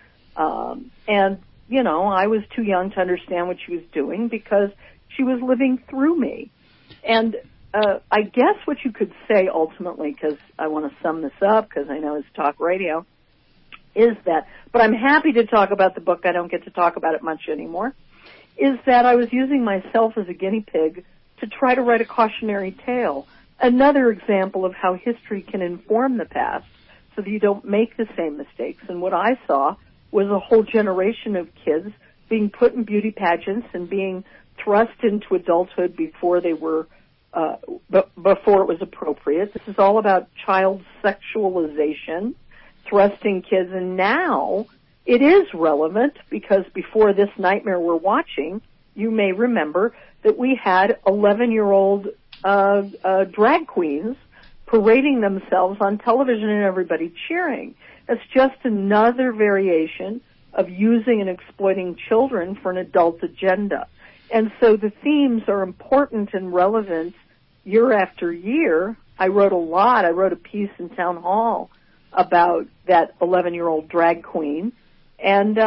Speaker 17: And, you know, I was too young to understand what she was doing because she was living through me. And I guess what you could say ultimately, because I want to sum this up because I know it's talk radio, is that, but I'm happy to talk about the book, I don't get to talk about it much anymore, is that I was using myself as a guinea pig to try to write a cautionary tale. Another example of how history can inform the past so that you don't make the same mistakes. And what I saw was a whole generation of kids being put in beauty pageants and being thrust into adulthood before they were, before it was appropriate. This is all about child sexualization, thrusting kids, and now it is relevant because before this nightmare we're watching, you may remember that we had 11-year-old drag queens parading themselves on television and everybody cheering. It's just another variation of using and exploiting children for an adult agenda. And so the themes are important and relevant year after year. I wrote a lot. I wrote a piece in Town Hall about that 11-year-old drag queen. And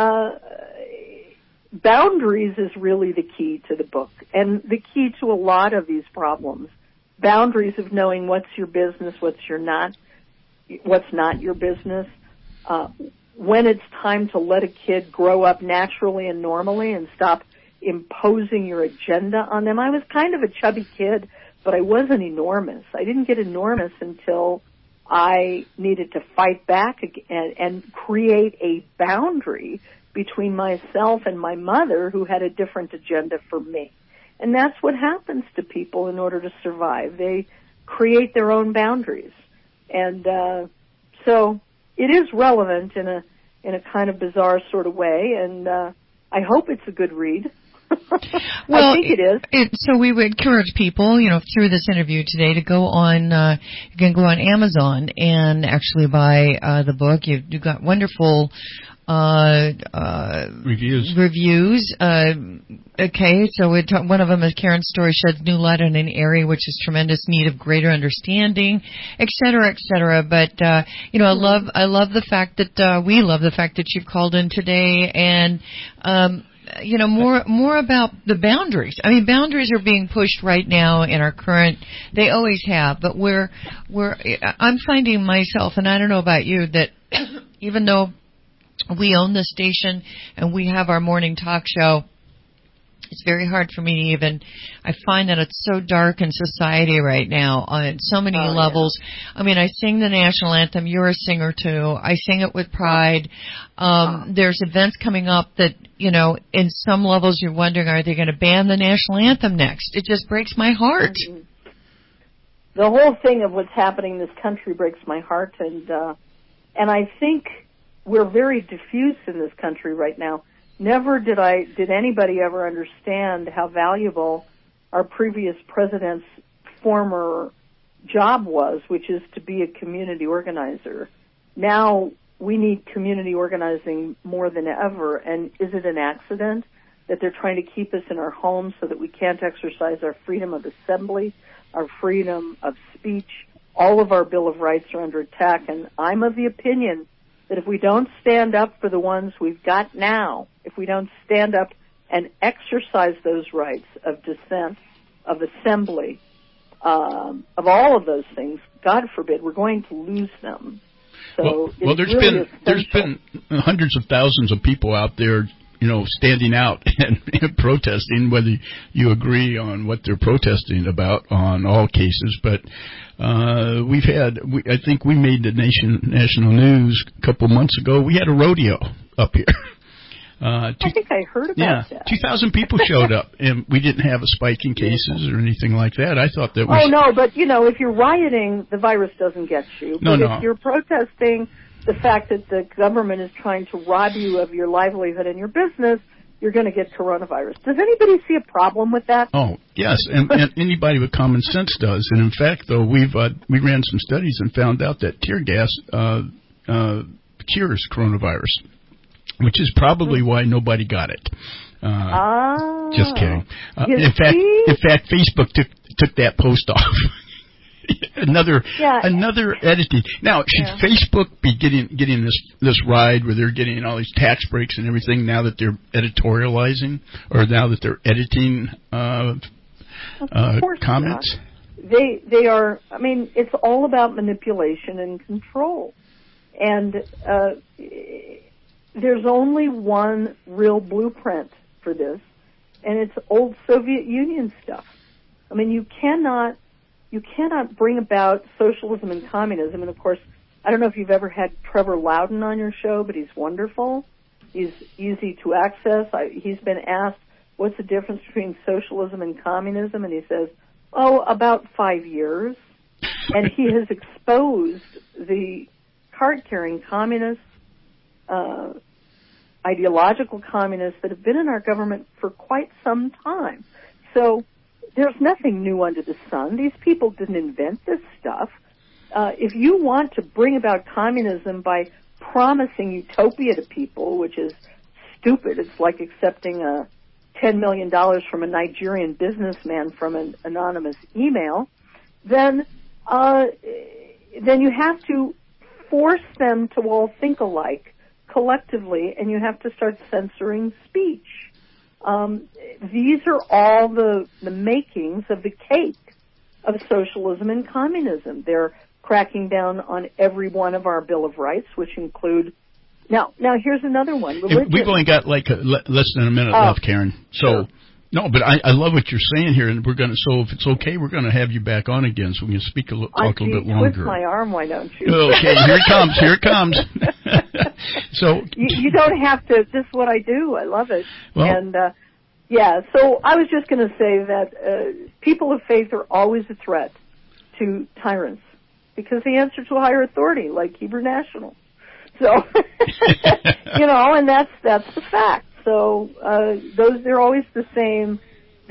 Speaker 17: boundaries is really the key to the book and the key to a lot of these problems. Boundaries of knowing what's your business, what's not your business. When it's time to let a kid grow up naturally and normally and stop imposing your agenda on them. I was kind of a chubby kid, but I wasn't enormous. I didn't get enormous until I needed to fight back and create a boundary between myself and my mother, who had a different agenda for me. And that's what happens to people in order to survive. They create their own boundaries. And so it is relevant in a kind of bizarre sort of way, and I hope it's a good read.
Speaker 4: Well,
Speaker 17: I think it is.
Speaker 4: So we would encourage people, through this interview today to go on, you can go on Amazon and actually buy the book. You've got wonderful reviews. Okay, so one of them is Karen's story sheds new light on an area which is tremendous need of greater understanding, et cetera, et cetera. But I love the fact that we love the fact that you've called in today, and more about the boundaries. I mean, boundaries are being pushed right now in our current. They always have, but I'm finding myself, and I don't know about you, that even though we own the station and we have our morning talk show, it's very hard for me to even, I find that it's so dark in society right now on so many levels. Yeah. I mean, I sing the national anthem. You're a singer too. I sing it with pride. There's events coming up that, in some levels you're wondering, are they going to ban the national anthem next? It just breaks my heart.
Speaker 17: Mm-hmm. The whole thing of what's happening in this country breaks my heart, and I think we're very diffuse in this country right now. Never did anybody ever understand how valuable our previous president's former job was, which is to be a community organizer. Now we need community organizing more than ever, and is it an accident that they're trying to keep us in our homes so that we can't exercise our freedom of assembly, our freedom of speech? All of our Bill of Rights are under attack, and I'm of the opinion that if we don't stand up for the ones we've got now, if we don't stand up and exercise those rights of dissent, of assembly, of all of those things, God forbid, we're going to lose them. So
Speaker 2: there's been hundreds of thousands of people out there, standing out and protesting, whether you agree on what they're protesting about on all cases. But I think we made the national news a couple months ago. We had a rodeo up here.
Speaker 17: I think I heard about that.
Speaker 2: 2,000 people showed up, and we didn't have a spike in cases or anything like that. I thought that was...
Speaker 17: Oh, no, but, if you're rioting, the virus doesn't get you. But if you're protesting the fact that the government is trying to rob you of your livelihood and your business, you're going to get coronavirus. Does anybody see a problem with that?
Speaker 2: Oh, yes, and anybody with common sense does. And in fact, though, we ran some studies and found out that tear gas cures coronavirus, which is probably why nobody got it. Just kidding. In fact, Facebook took that post off. Another editing. Now, should Facebook be getting this ride where they're getting all these tax breaks and everything now that they're editorializing, or now that they're editing comments?
Speaker 17: Not. They are. I mean, it's all about manipulation and control, and there's only one real blueprint for this, and it's old Soviet Union stuff. I mean, you cannot bring about socialism and communism. And, of course, I don't know if you've ever had Trevor Loudon on your show, but he's wonderful. He's easy to access. He's been asked, what's the difference between socialism and communism? And he says, about 5 years. And he has exposed the card-carrying communists, ideological communists that have been in our government for quite some time. So there's nothing new under the sun. These people didn't invent this stuff. If you want to bring about communism by promising utopia to people, which is stupid, it's like accepting $10 million from a Nigerian businessman from an anonymous email, then you have to force them to all think alike collectively, and you have to start censoring speech. These are all the makings of the cake of socialism and communism. They're cracking down on every one of our Bill of Rights, which include... Now here's another one.
Speaker 2: We've only got less than a minute left, Karen. So No, but I love what you're saying here, and so if it's okay, we're going to have you back on again so we can talk a little bit longer.
Speaker 17: Twist my arm, why don't you?
Speaker 2: Okay, here it comes. So
Speaker 17: you don't have to. This is what I do. I love it.
Speaker 2: Well,
Speaker 17: and so I was just going to say that people of faith are always a threat to tyrants because they answer to a higher authority, like Hebrew National. So and that's the fact. So they're always the same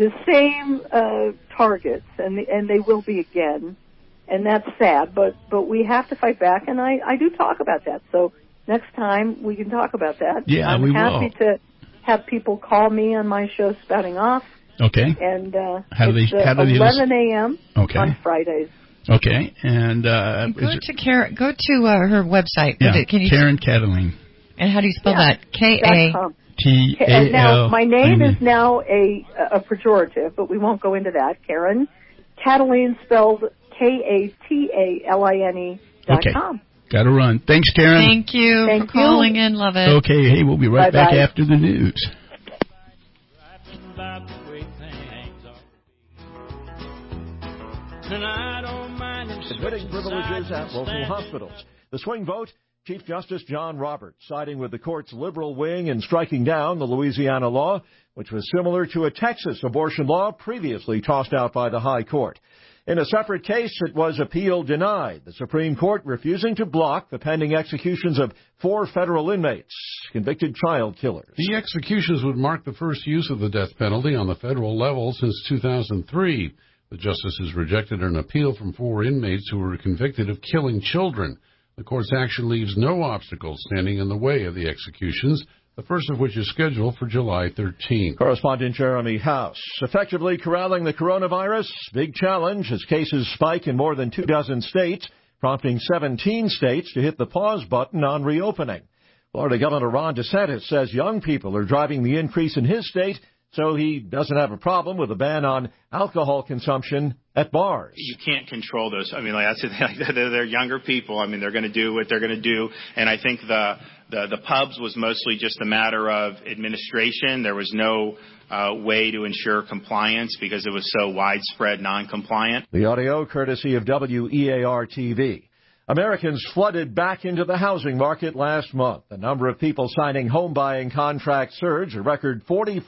Speaker 17: targets, and they will be again, and that's sad. But we have to fight back, and I do talk about that. So next time we can talk about that.
Speaker 2: Yeah,
Speaker 17: I'm happy to have people call me on my show, Spouting Off.
Speaker 2: Okay.
Speaker 17: And
Speaker 2: it's
Speaker 17: 11 a.m.
Speaker 2: Okay.
Speaker 17: on Fridays.
Speaker 2: Okay, and
Speaker 4: go to her website.
Speaker 2: Yeah,
Speaker 4: Can you
Speaker 2: Karen Cataline.
Speaker 4: And how do you spell that?
Speaker 17: .com.
Speaker 2: T-A-L.
Speaker 17: Now, my name is now a pejorative, but we won't go into that. Karen Cataline, spelled K-A-T-A-L-I-N-E .com.
Speaker 2: Got to run. Thanks, Karen.
Speaker 4: Thank you for calling in. Love it.
Speaker 2: Okay, hey, we'll be right back after the news.
Speaker 6: Admitting privileges at local hospitals. The swing vote, Chief Justice John Roberts siding with the court's liberal wing and striking down the Louisiana law, which was similar to a Texas abortion law previously tossed out by the High Court. In a separate case, it was appeal denied, the Supreme Court refusing to block the pending executions of 4 federal inmates, convicted child killers.
Speaker 22: The executions would mark the first use of the death penalty on the federal level since 2003. The justices rejected an appeal from 4 inmates who were convicted of killing children. The court's action leaves no obstacles standing in the way of the executions, the first of which is scheduled for July 13th.
Speaker 6: Correspondent Jeremy House. Effectively corralling the coronavirus, big challenge as cases spike in more than 24 states, prompting 17 states to hit the pause button on reopening. Florida Governor Ron DeSantis says young people are driving the increase in his state, so he doesn't have a problem with a ban on alcohol consumption at bars.
Speaker 23: You can't control those. I mean, like that's the thing. They're younger people. I mean, they're going to do what they're going to do. And I think the pubs was mostly just a matter of administration. There was no way to ensure compliance because it was so widespread non-compliant.
Speaker 6: The audio courtesy of WEAR-TV. Americans flooded back into the housing market last month. The number of people signing home buying contracts surged a record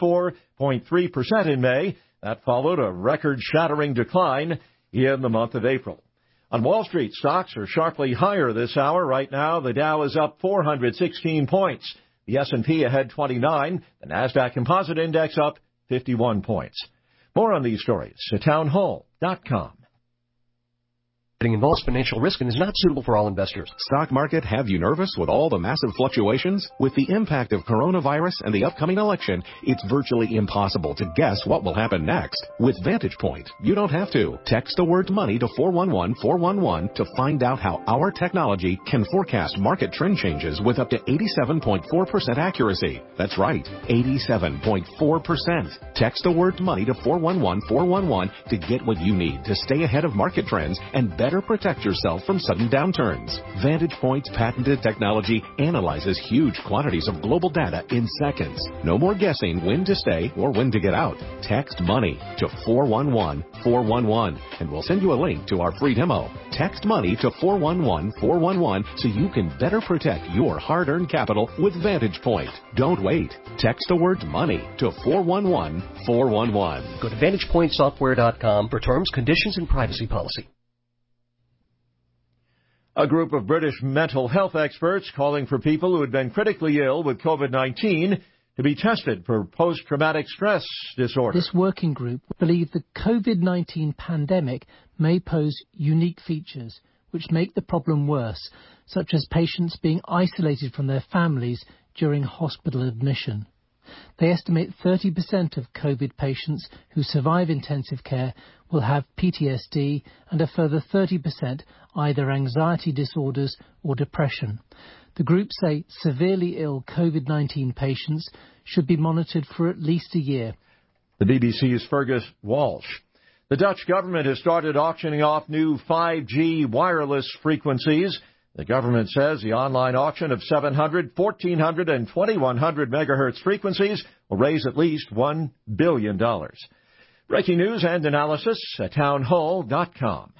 Speaker 6: 44.3% in May. That followed a record-shattering decline in the month of April. On Wall Street, stocks are sharply higher this hour. Right now, the Dow is up 416 points. The S&P ahead 29. The NASDAQ Composite Index up 51 points. More on these stories at townhall.com.
Speaker 24: Involves financial risk and is not suitable for all investors.
Speaker 25: Stock market have you nervous with all the massive fluctuations? With the impact of coronavirus and the upcoming election, it's virtually impossible to guess what will happen next. With Vantage Point, you don't have to. Text the word money to 411-411 to find out how our technology can forecast market trend changes with up to 87.4% accuracy. That's right, 87.4%. Text the word money to 411-411 to get what you need to stay ahead of market trends and better protect yourself from sudden downturns. Vantage Point's patented technology analyzes huge quantities of global data in seconds. No more guessing when to stay or when to get out. Text money to 411-411 and we'll send you a link to our free demo. Text money to 411-411 so you can better protect your hard-earned capital with Vantage Point. Don't wait. Text the word money to 411-411.
Speaker 24: Go to VantagePointSoftware.com for terms, conditions, and privacy policy.
Speaker 6: A group of British mental health experts calling for people who had been critically ill with COVID-19 to be tested for post-traumatic stress disorder.
Speaker 26: This working group believe the COVID-19 pandemic may pose unique features which make the problem worse, such as patients being isolated from their families during hospital admission. They estimate 30% of COVID patients who survive intensive care will have PTSD and a further 30% either anxiety disorders or depression. The group say severely ill COVID-19 patients should be monitored for at least a year.
Speaker 6: The BBC's Fergus Walsh. The Dutch government has started auctioning off new 5G wireless frequencies. The government says the online auction of 700, 1400, and 2100 megahertz frequencies will raise at least $1 billion. Breaking news and analysis at townhall.com.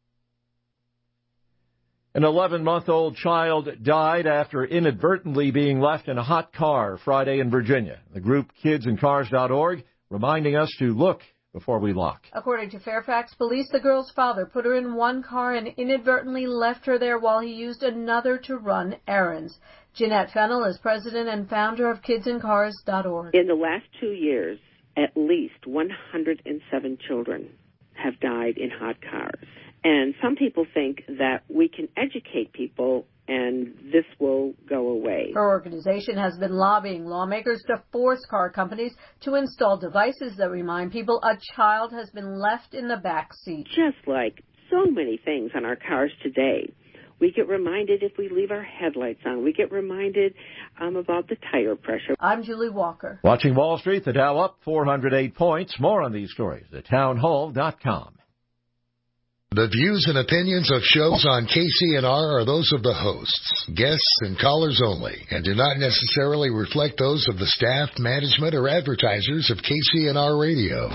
Speaker 6: An 11-month-old child died after inadvertently being left in a hot car Friday in Virginia. The group KidsInCars.org reminding us to look before we lock.
Speaker 3: According to Fairfax police, the girl's father put her in one car and inadvertently left her there while he used another to run errands. Jeanette Fennell is president and founder of KidsInCars.org.
Speaker 7: In the last 2 years, at least 107 children have died in hot cars. And some people think that we can educate people and this will go away.
Speaker 3: Her organization has been lobbying lawmakers to force car companies to install devices that remind people a child has been left in the back seat.
Speaker 7: Just like so many things on our cars today. We get reminded if we leave our headlights on. We get reminded about the tire pressure.
Speaker 3: I'm Julie Walker.
Speaker 6: Watching Wall Street, the Dow up 408 points. More on these stories at townhall.com.
Speaker 1: The views and opinions of shows on KCNR are those of the hosts, guests, and callers only, and do not necessarily reflect those of the staff, management, or advertisers of KCNR Radio.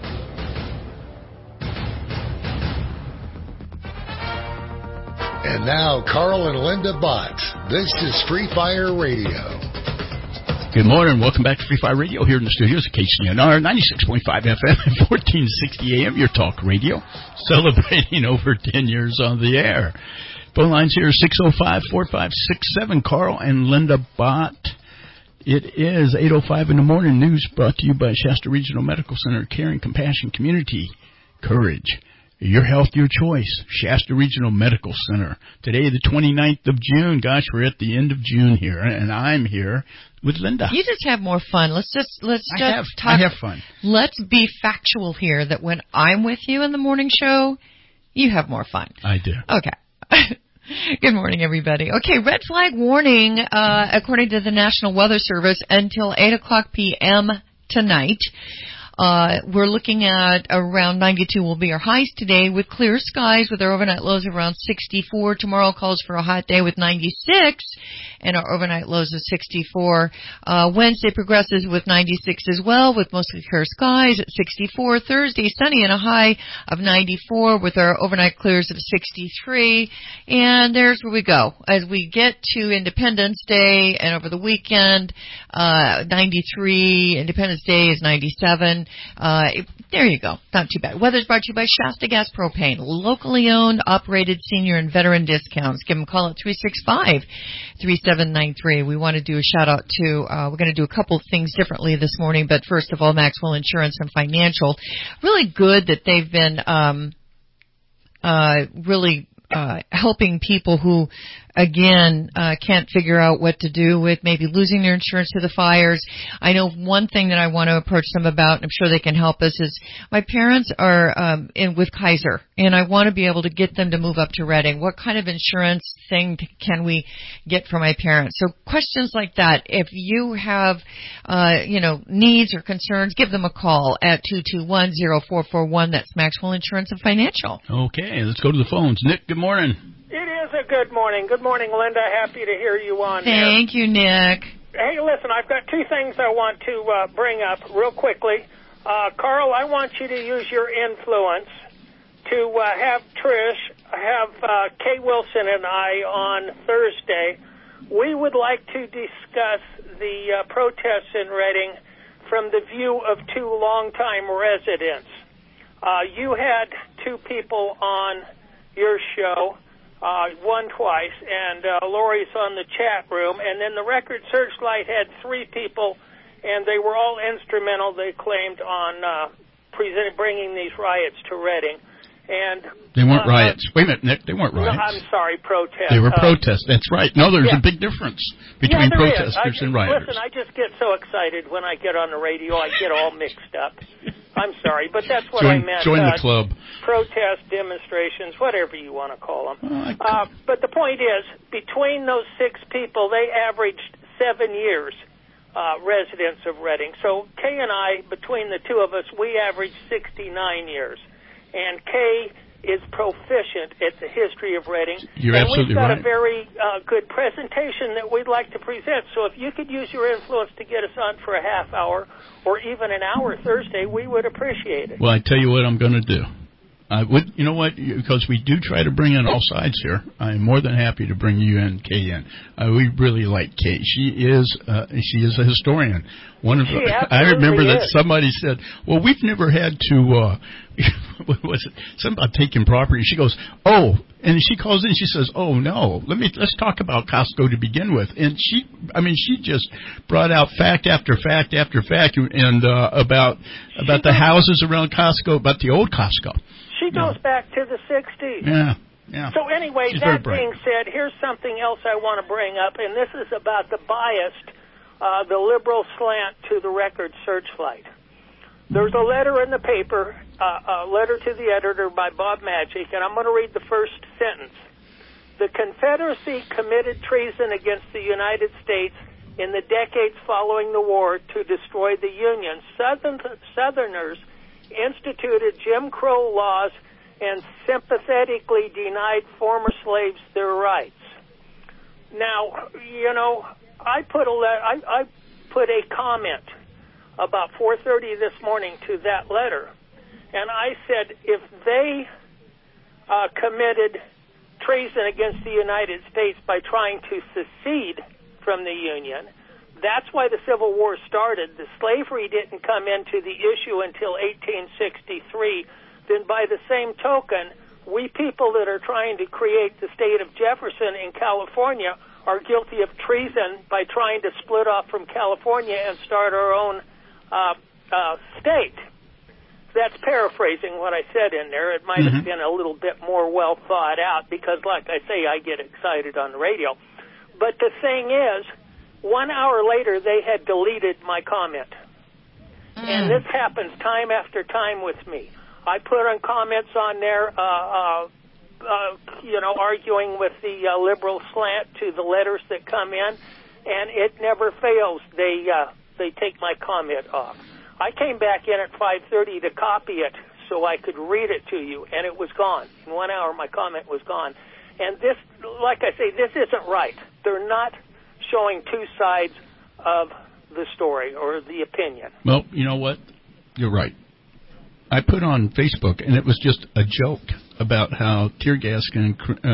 Speaker 1: And now, Carl and Linda Bott. This is Free Fire Radio.
Speaker 2: Good morning. Welcome back to Free Fire Radio here in the studios at KCNR 96.5 FM and 1460 AM, your talk radio, celebrating over 10 years on the air. Phone lines here 605-4567. Carl and Linda Bott. It is 8:05 in the morning. News brought to you by Shasta Regional Medical Center, Caring, Compassion, Community, Courage. Your health, your choice. Shasta Regional Medical Center. Today, the 29th of June. Gosh, we're at the end of June here, and I'm here with Linda.
Speaker 4: You just have more fun. Let's just talk.
Speaker 2: I have fun.
Speaker 4: Let's be factual here that when I'm with you in the morning show, you have more fun.
Speaker 2: I do.
Speaker 4: Okay. Good morning, everybody. Okay, red flag warning, according to the National Weather Service, until 8 o'clock p.m. tonight. We're looking at around 92 will be our highs today with clear skies with our overnight lows around 64. Tomorrow calls for a hot day with 96 and our overnight lows of 64. Wednesday progresses with 96 as well with mostly clear skies at 64. Thursday sunny and a high of 94 with our overnight clears of 63. And there's where we go. As we get to Independence Day and over the weekend, 93, Independence Day is 97. There you go. Not too bad. Weather's brought to you by Shasta Gas Propane, locally owned, operated senior and veteran discounts. Give them a call at 365-3793. We want to do a shout out to, we're going to do a couple of things differently this morning, but first of all, Maxwell Insurance and Financial. Really good that they've been, helping people who, again, can't figure out what to do with maybe losing their insurance to the fires. I know one thing that I want to approach them about, and I'm sure they can help us, is my parents are with Kaiser, and I want to be able to get them to move up to Reading. What kind of insurance thing can we get for my parents? So questions like that. If you have, needs or concerns, give them a call at 221-0441. That's Maxwell Insurance and Financial.
Speaker 2: Okay, let's go to the phones. Nick, good morning.
Speaker 8: It is a good morning. Good morning, Linda. Happy to hear you on there.
Speaker 4: Thank you, Nick.
Speaker 8: Hey, listen, I've got two things I want to bring up real quickly. Carl, I want you to use your influence to have Trish, have Kay Wilson and I on Thursday. We would like to discuss the protests in Reading from the view of two longtime residents. You had two people on your show, one twice, and Lori's on the chat room, and then the Record Searchlight had three people, and they were all instrumental, they claimed, on bringing these riots to Reading. And
Speaker 2: they weren't riots. Wait a minute, Nick, they weren't riots.
Speaker 8: No, I'm sorry, protests.
Speaker 2: They were protests, that's right. No, there's a big difference between protesters and rioters.
Speaker 8: Listen, I just get so excited when I get on the radio, I get all mixed up. I'm sorry, but that's what I meant.
Speaker 2: Join the club.
Speaker 8: Protests, demonstrations, whatever you want to call them. But the point is, between those six people, they averaged 7 years, residents of Reading. So Kay and I, between the two of us, we averaged 69 years. And Kay is proficient at the history of Reading.
Speaker 2: You're
Speaker 8: and
Speaker 2: absolutely
Speaker 8: we've got
Speaker 2: right.
Speaker 8: a very good presentation that we'd like to present. So if you could use your influence to get us on for a half hour or even an hour Thursday, we would appreciate it.
Speaker 2: Well, I tell you what I'm going to do. I would, you know what? Because we do try to bring in all sides here. I'm more than happy to bring you and Kay in. We really like Kay. She is a historian. One of I remember that somebody said, "Well, we've never had to." What was it? Something about taking property. She goes, "Oh," and she calls in. She says, "Oh no, let's talk about Costco to begin with." And she just brought out fact after fact after fact, and about the houses around Costco, about the old Costco.
Speaker 8: She goes back to the 60s.
Speaker 2: Yeah.
Speaker 8: So anyway,
Speaker 2: She's
Speaker 8: that being said, here's something else I want to bring up, and this is about the biased, the liberal slant to the Record Searchlight. There's a letter in the paper, a letter to the editor by Bob Magic, and I'm going to read the first sentence. The Confederacy committed treason against the United States in the decades following the war to destroy the Union. Southerners instituted Jim Crow laws and sympathetically denied former slaves their rights. Now, I put a comment about 4:30 this morning to that letter, and I said if they committed treason against the United States by trying to secede from the Union, that's why the Civil War started. The slavery didn't come into the issue until 1863. Then by the same token, we people that are trying to create the state of Jefferson in California are guilty of treason by trying to split off from California and start our own state. That's paraphrasing what I said in there. It might have been a little bit more well thought out because, like I say, I get excited on the radio. But the thing is, 1 hour later, they had deleted my comment. And this happens time after time with me. I put on comments on there, arguing with the liberal slant to the letters that come in, and it never fails. They take my comment off. I came back in at 5:30 to copy it so I could read it to you, and it was gone. In 1 hour, my comment was gone. And this, like I say, this isn't right. They're not showing two sides of the story or the opinion.
Speaker 2: Well, you know what? You're right. I put on Facebook, and it was just a joke about how tear gas can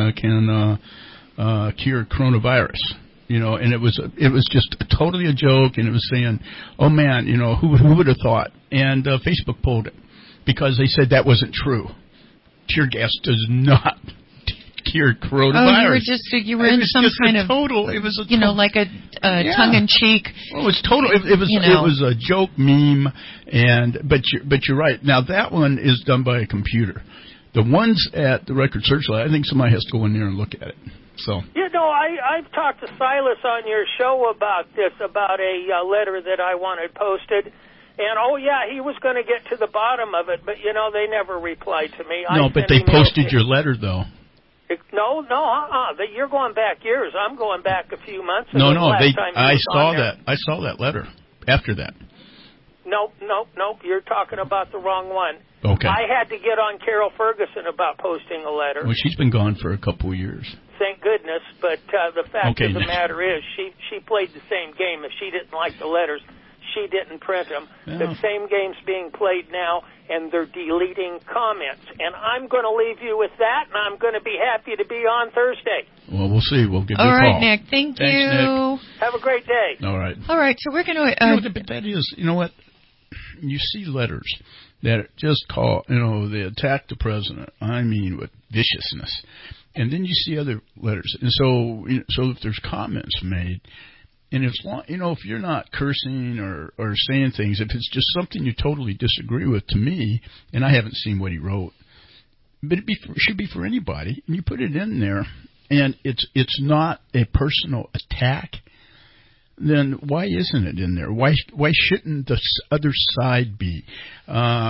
Speaker 2: cure coronavirus. And it was just totally a joke, and it was saying, "Oh man, who would have thought?" And Facebook pulled it because they said that wasn't true. Tear gas does not cure coronavirus.
Speaker 4: You were in some kind of total. It was like a tongue-in-cheek.
Speaker 2: Well, it was total. It was a joke meme, but you're right. Now that one is done by a computer. The ones at the Record Searchlight, I think somebody has to go in there and look at it. So
Speaker 8: I've talked to Silas on your show about this, about a letter that I wanted posted. And, he was going to get to the bottom of it, but, they never replied to me.
Speaker 2: No, but they posted your letter, though.
Speaker 8: No, you're going back years. I'm going back a few months.
Speaker 2: No, I saw that. I saw that letter after that.
Speaker 8: Nope. You're talking about the wrong one.
Speaker 2: Okay.
Speaker 8: I had to get on Carol Ferguson about posting a letter.
Speaker 2: Well, she's been gone for a couple of years.
Speaker 8: Thank goodness. But the fact of the matter is she played the same game. If she didn't like the letters, she didn't print them. Yeah. The same game's being played now, and they're deleting comments. And I'm going to leave you with that, and I'm going to be happy to be on Thursday.
Speaker 2: Well, we'll see. We'll give you a call.
Speaker 4: All right, Nick. Thanks,
Speaker 2: you. Nick.
Speaker 8: Have a great day.
Speaker 2: All right.
Speaker 4: All right, so we're going to...
Speaker 2: but that is, you know what? You see letters that just they attack the president, with viciousness. And then you see other letters. And so if there's comments made... And if you're not cursing or saying things, if it's just something you totally disagree with, to me, and I haven't seen what he wrote, but it should be for anybody, and you put it in there, and it's not a personal attack, then why isn't it in there? Why shouldn't the other side be?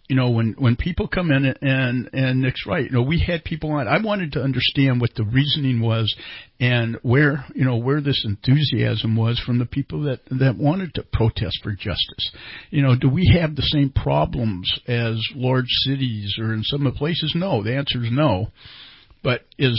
Speaker 2: when people come in and Nick's right, we had people on. I wanted to understand what the reasoning was and where this enthusiasm was from the people that wanted to protest for justice. Do we have the same problems as large cities or in some of the places? No, the answer is no. But do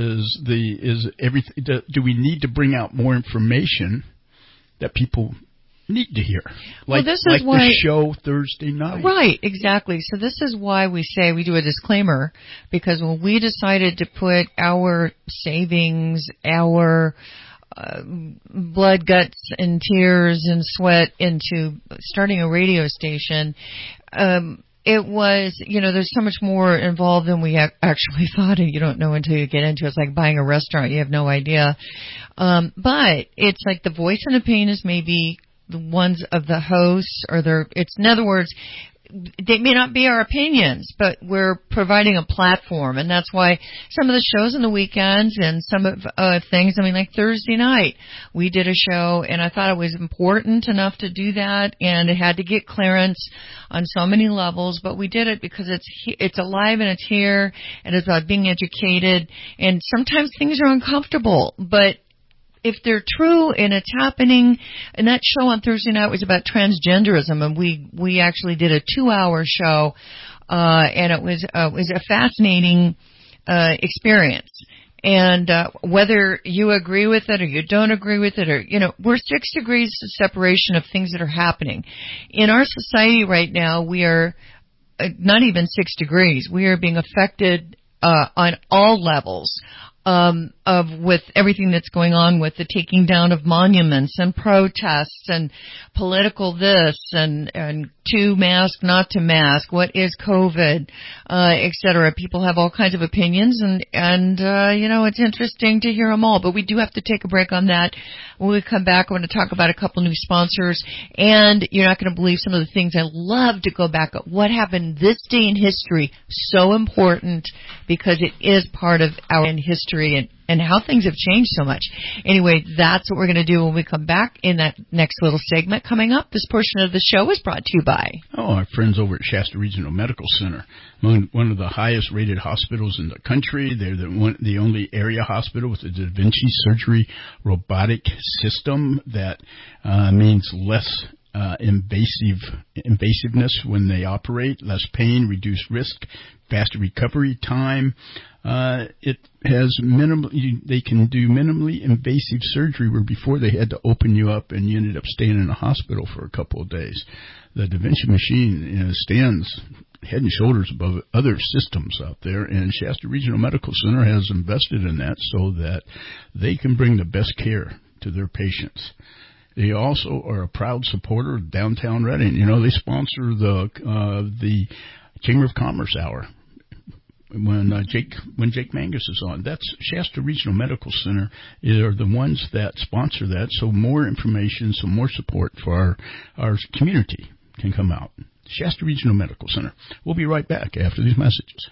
Speaker 2: we need to bring out more information that people need to hear? The show Thursday night.
Speaker 4: Right, exactly. So this is why we say we do a disclaimer, because when we decided to put our savings, our blood, guts, and tears and sweat into starting a radio station, it was, there's so much more involved than we actually thought, and you don't know until you get into it. It's like buying a restaurant. You have no idea. But it's like the voice and opinion is maybe the ones of the hosts, in other words, they may not be our opinions, but we're providing a platform, and that's why some of the shows on the weekends and some of things, like Thursday night, we did a show, and I thought it was important enough to do that, and it had to get clearance on so many levels, but we did it because it's alive and it's here, and it's about being educated, and sometimes things are uncomfortable, but if they're true and it's happening, and that show on Thursday night was about transgenderism, and we actually did a 2-hour show, and it was a fascinating experience. And whether you agree with it or you don't agree with it, or we're 6 degrees of separation of things that are happening in our society right now. We are not even 6 degrees. We are being affected on all levels. With everything that's going on with the taking down of monuments and protests and political this and to mask, not to mask, what is COVID, et cetera. People have all kinds of opinions and it's interesting to hear them all, but we do have to take a break on that. When we come back, I want to talk about a couple new sponsors, and you're not going to believe some of the things. I love to go back at what happened this day in history. So important because it is part of our history and how things have changed so much. Anyway, that's what we're going to do when we come back in that next little segment coming up. This portion of the show is brought to you by
Speaker 2: our friends over at Shasta Regional Medical Center, one of the highest rated hospitals in the country. They're the only area hospital with a Da Vinci surgery robotic system that means less invasiveness when they operate, less pain, reduced risk, faster recovery time. It has they can do minimally invasive surgery where before they had to open you up and you ended up staying in a hospital for a couple of days. The Da Vinci machine stands head and shoulders above other systems out there, and Shasta Regional Medical Center has invested in that so that they can bring the best care to their patients. They also are a proud supporter of Downtown Reading. They sponsor the Chamber of Commerce Hour when Jake Mangus is on. That's Shasta Regional Medical Center. They're the ones that sponsor that, so more information, so more support for our community can come out. Shasta Regional Medical Center. We'll be right back after these messages.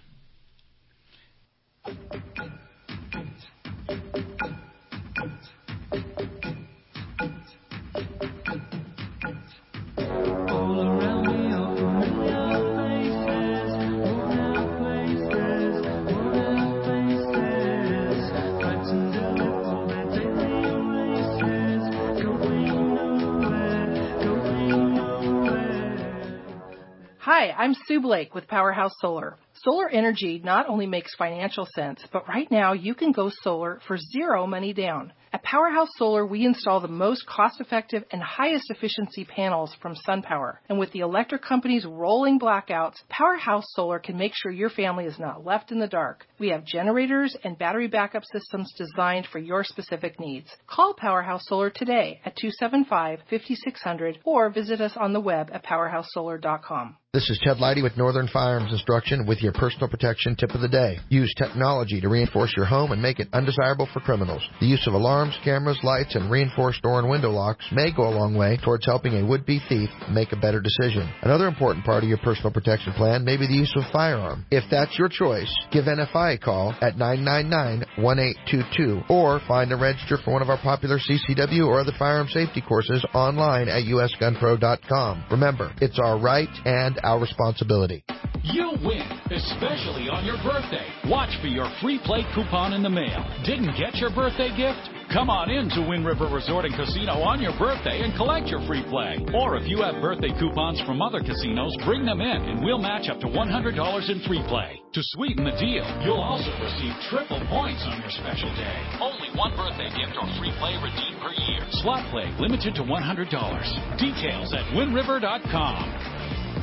Speaker 9: Hi, I'm Sue Blake with Powerhouse Solar. Solar energy not only makes financial sense, but right now you can go solar for zero money down. At Powerhouse Solar, we install the most cost-effective and highest efficiency panels from SunPower. And with the electric company's rolling blackouts, Powerhouse Solar can make sure your family is not left in the dark. We have generators and battery backup systems designed for your specific needs. Call Powerhouse Solar today at 275-5600 or visit us on the web at powerhousesolar.com.
Speaker 10: This is Ted Leidy with Northern Firearms Instruction with your personal protection tip of the day. Use technology to reinforce your home and make it undesirable for criminals. The use of alarms, cameras, lights, and reinforced door and window locks may go a long way towards helping a would-be thief make a better decision. Another important part of your personal protection plan may be the use of a firearm. If that's your choice, give NFI a call at 999-1822 or find and register for one of our popular CCW or other firearm safety courses online at usgunpro.com. Remember, it's our right and our responsibility.
Speaker 5: You'll win, especially on your birthday. Watch for your free play coupon in the mail. Didn't get your birthday gift? Come on in to Wind River Resort and Casino on your birthday and collect your free play. Or if you have birthday coupons from other casinos, bring them in and we'll match up to $100 in free play. To sweeten the deal, you'll also receive triple points on your special day. Only one birthday gift or free play redeemed per year. Slot play limited to $100. Details at windriver.com.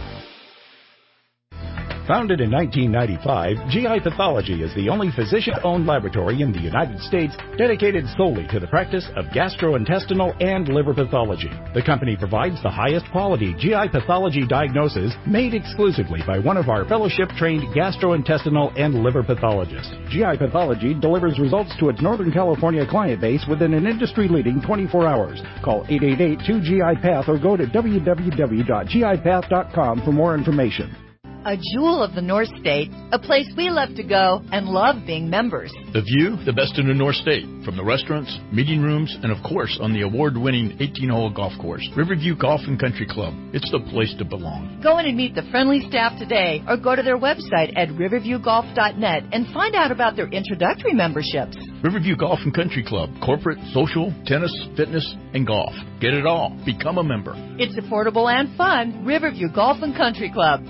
Speaker 11: Founded in 1995, GI Pathology is the only physician-owned laboratory in the United States dedicated solely to the practice of gastrointestinal and liver pathology. The company provides the highest quality GI pathology diagnosis made exclusively by one of our fellowship-trained gastrointestinal and liver pathologists. GI Pathology delivers results to its Northern California client base within an industry-leading 24 hours. Call 888-2GI-PATH or go to www.gipath.com for more information.
Speaker 13: A jewel of the North State, a place we love to go and love being members.
Speaker 2: The view, the best in the North State, from the restaurants, meeting rooms, and of course on the award-winning 18-hole golf course, Riverview Golf and Country Club. It's the place to belong.
Speaker 13: Go in and meet the friendly staff today or go to their website at riverviewgolf.net and find out about their introductory memberships.
Speaker 2: Riverview Golf and Country Club, corporate, social, tennis, fitness, and golf. Get it all. Become a member.
Speaker 13: It's affordable and fun. Riverview Golf and Country Club.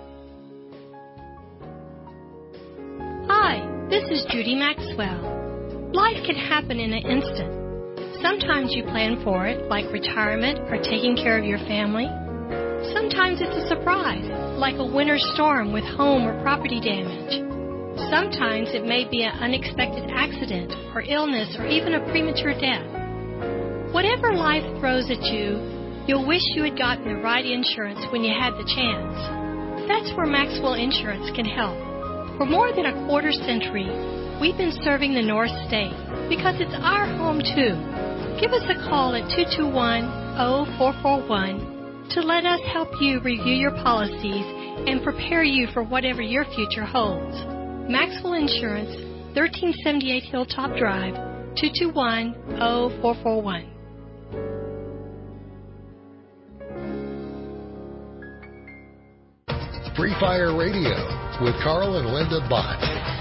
Speaker 14: Hi, this is Judy Maxwell. Life can happen in an instant. Sometimes you plan for it, like retirement or taking care of your family. Sometimes it's a surprise, like a winter storm with home or property damage. Sometimes it may be an unexpected accident or illness or even a premature death. Whatever life throws at you, you'll wish you had gotten the right insurance when you had the chance. That's where Maxwell Insurance can help. For more than a quarter century, we've been serving the North State because it's our home too. Give us a call at 221-0441 to let us help you review your policies and prepare you for whatever your future holds. Maxwell Insurance, 1378 Hilltop Drive, 221-0441.
Speaker 1: Free Fire Radio with Carl and Linda Bott.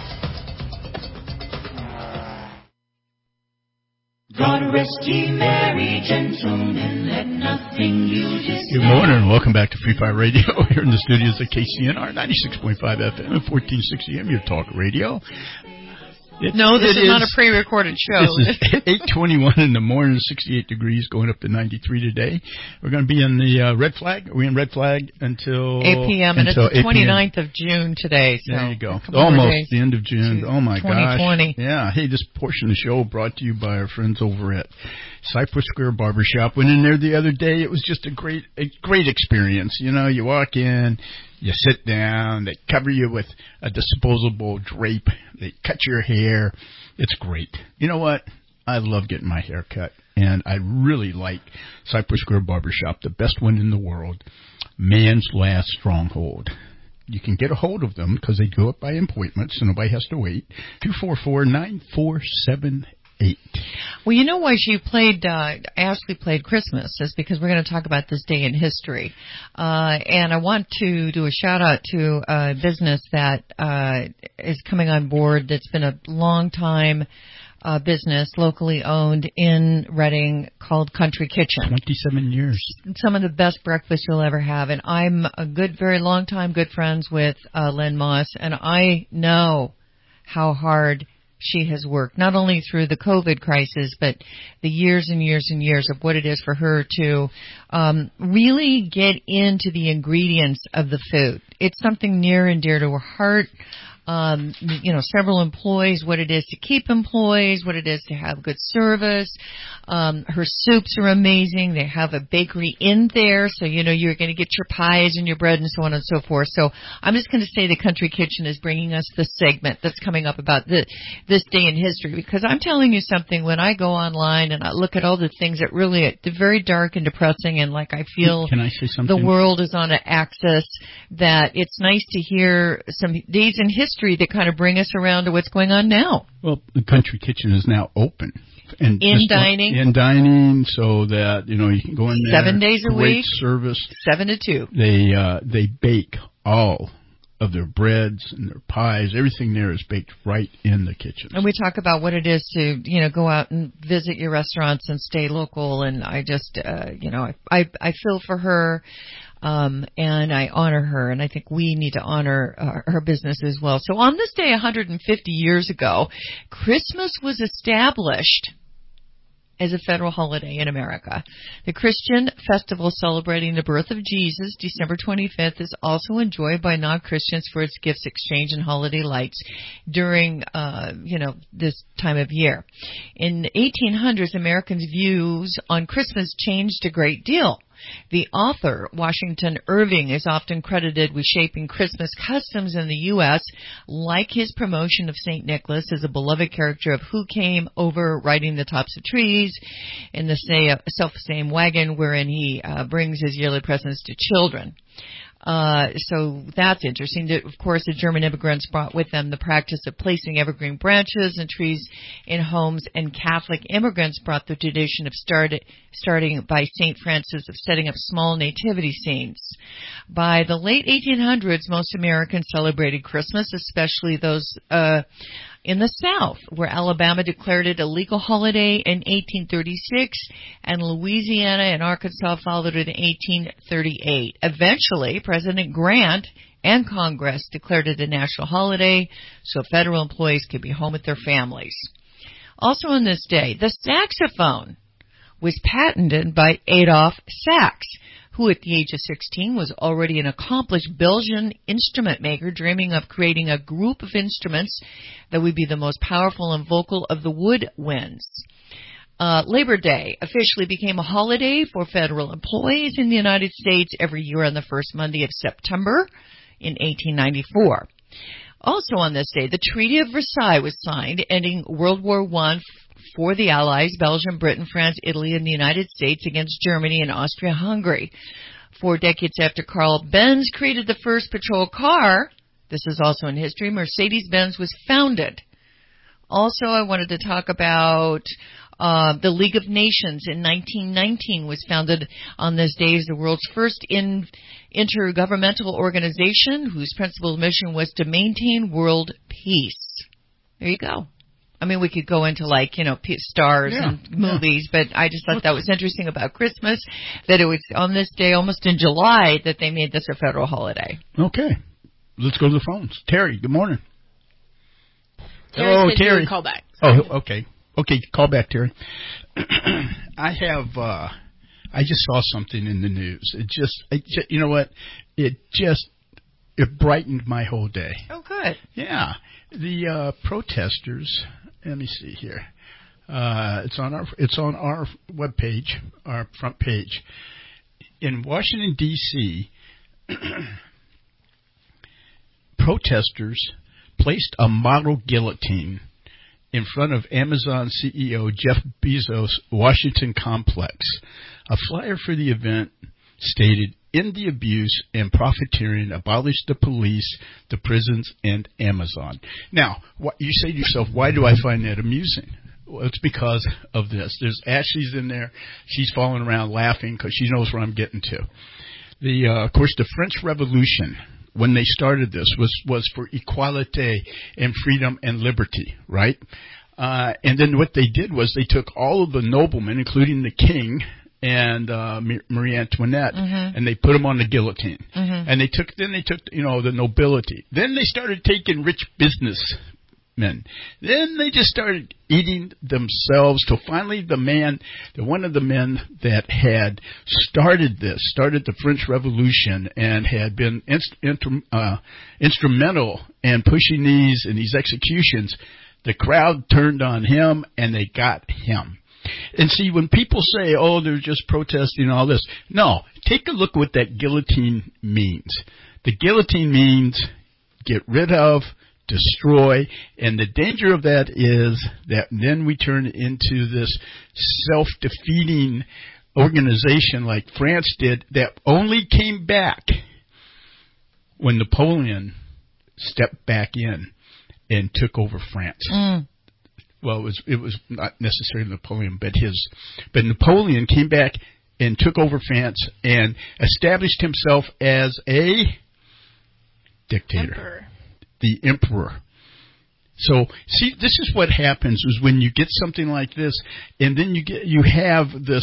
Speaker 15: God rest ye merry gentlemen, let nothing you dismay.
Speaker 2: Good morning and welcome back to Free Fire Radio here in the studios at KCNR 96.5 FM and 1460 AM, your talk radio.
Speaker 4: This is not a pre-recorded show.
Speaker 2: This is 8:21 in the morning, 68 degrees, going up to 93 today. We're going to be in the Red Flag. Are we in Red Flag until
Speaker 4: 8 p.m. and it's the 29th of June today. So
Speaker 2: there you go. Almost the end of June. Oh, my
Speaker 4: 2020.
Speaker 2: gosh. Yeah. Hey, this portion of the show brought to you by our friends over at Cypress Square Barbershop. Went in there the other day. It was just a great experience. You know, you walk in, you sit down, they cover you with a disposable drape, they cut your hair. It's great. You know what? I love getting my hair cut, and I really like Cypress Square Barbershop, the best one in the world, Man's Last Stronghold. You can get a hold of them because they go up by appointment, so nobody has to wait. 244-9478.
Speaker 4: Well, you know why Ashley played Christmas is because we're going to talk about this day in history. And I want to do a shout out to a business that is coming on board that's been a long time business, locally owned in Reading, called Country Kitchen.
Speaker 2: 27 years.
Speaker 4: Some of the best breakfast you'll ever have. And I'm very long time good friends with Len Moss, and I know how hard she has worked, not only through the COVID crisis, but the years and years and years of what it is for her to really get into the ingredients of the food. It's something near and dear to her heart. several employees, what it is to keep employees, what it is to have good service. Her soups are amazing. They have a bakery in there, so you're going to get your pies and your bread and so on and so forth. So I'm just going to say the Country Kitchen is bringing us this segment that's coming up about this day in history, because I'm telling you something, when I go online and I look at all the things that really, they're very dark and depressing, and like I feel
Speaker 2: Can I say something?
Speaker 4: The world is on an axis, that it's nice to hear some days in history that kind of bring us around to what's going on now.
Speaker 2: Well, the Country Kitchen is now open. And
Speaker 4: in dining,
Speaker 2: so that you can go in there.
Speaker 4: 7 days a
Speaker 2: great
Speaker 4: week,
Speaker 2: service.
Speaker 4: 7 to 2.
Speaker 2: They bake all of their breads and their pies. Everything there is baked right in the kitchen.
Speaker 4: And we talk about what it is to go out and visit your restaurants and stay local. And I just I feel for her. And I honor her, and I think we need to honor her business as well. So on this day 150 years ago, Christmas was established as a federal holiday in America. The Christian festival celebrating the birth of Jesus, December 25th, is also enjoyed by non-Christians for its gifts exchange and holiday lights during, this time of year. In the 1800s, Americans' views on Christmas changed a great deal. The author, Washington Irving, is often credited with shaping Christmas customs in the U.S., like his promotion of St. Nicholas as a beloved character of Who Came Over Riding the Tops of Trees in the self-same wagon wherein he brings his yearly presents to children. So that's interesting. Of course, the German immigrants brought with them the practice of placing evergreen branches and trees in homes, and Catholic immigrants brought the tradition of starting by St. Francis of setting up small nativity scenes. By the late 1800s, most Americans celebrated Christmas, especially those in the South, where Alabama declared it a legal holiday in 1836, and Louisiana and Arkansas followed it in 1838. Eventually, President Grant and Congress declared it a national holiday so federal employees could be home with their families. Also on this day, the saxophone was patented by Adolphe Sax, who at the age of 16 was already an accomplished Belgian instrument maker, dreaming of creating a group of instruments that would be the most powerful and vocal of the woodwinds. Labor Day officially became a holiday for federal employees in the United States every year on the first Monday of September in 1894. Also on this day, the Treaty of Versailles was signed, ending World War I for the Allies, Belgium, Britain, France, Italy, and the United States against Germany and Austria-Hungary. 4 decades after Carl Benz created the first patrol car, this is also in history, Mercedes-Benz was founded. Also, I wanted to talk about the League of Nations in 1919 was founded on this day as the world's first intergovernmental organization whose principal mission was to maintain world peace. There you go. I mean, we could go into stars and movies, but I just thought that was interesting about Christmas, that it was on this day, almost in July, that they made this a federal holiday.
Speaker 2: Okay. Let's go to the phones. Terry, good morning.
Speaker 12: Terry, Terry. Call back.
Speaker 2: Oh, okay. Okay, call back, Terry. I just saw something in the news. You know what? It brightened my whole day.
Speaker 4: Oh, good.
Speaker 2: Yeah. The protesters, let me see here. It's on our webpage, our front page. In Washington, D.C., protesters placed a model guillotine in front of Amazon CEO Jeff Bezos' Washington complex. A flyer for the event stated, "End the abuse and profiteering, abolish the police, the prisons, and Amazon." Now, you say to yourself, why do I find that amusing? Well, it's because of this. There's Ashley's in there. She's falling around laughing because she knows where I'm getting to. Of course, the French Revolution, when they started this, was for equality and freedom and liberty, right? And then what they did was they took all of the noblemen, including the king and Marie Antoinette, and they put them on the guillotine. And they took the nobility. Then they started taking rich businessmen men. Then they just started eating themselves till finally one of the men that had started the French Revolution and had been instrumental in pushing these executions, the crowd turned on him and they got him. And see, when people say, oh, they're just protesting all this, no, take a look at what that guillotine means. The guillotine means get rid of, destroy, and the danger of that is that then we turn into this self-defeating organization like France did that only came back when Napoleon stepped back in and took over France. Well, it was not necessarily Napoleon, but Napoleon came back and took over France and established himself as a dictator, the emperor. So, see, this is what happens is when you get something like this, and then you have this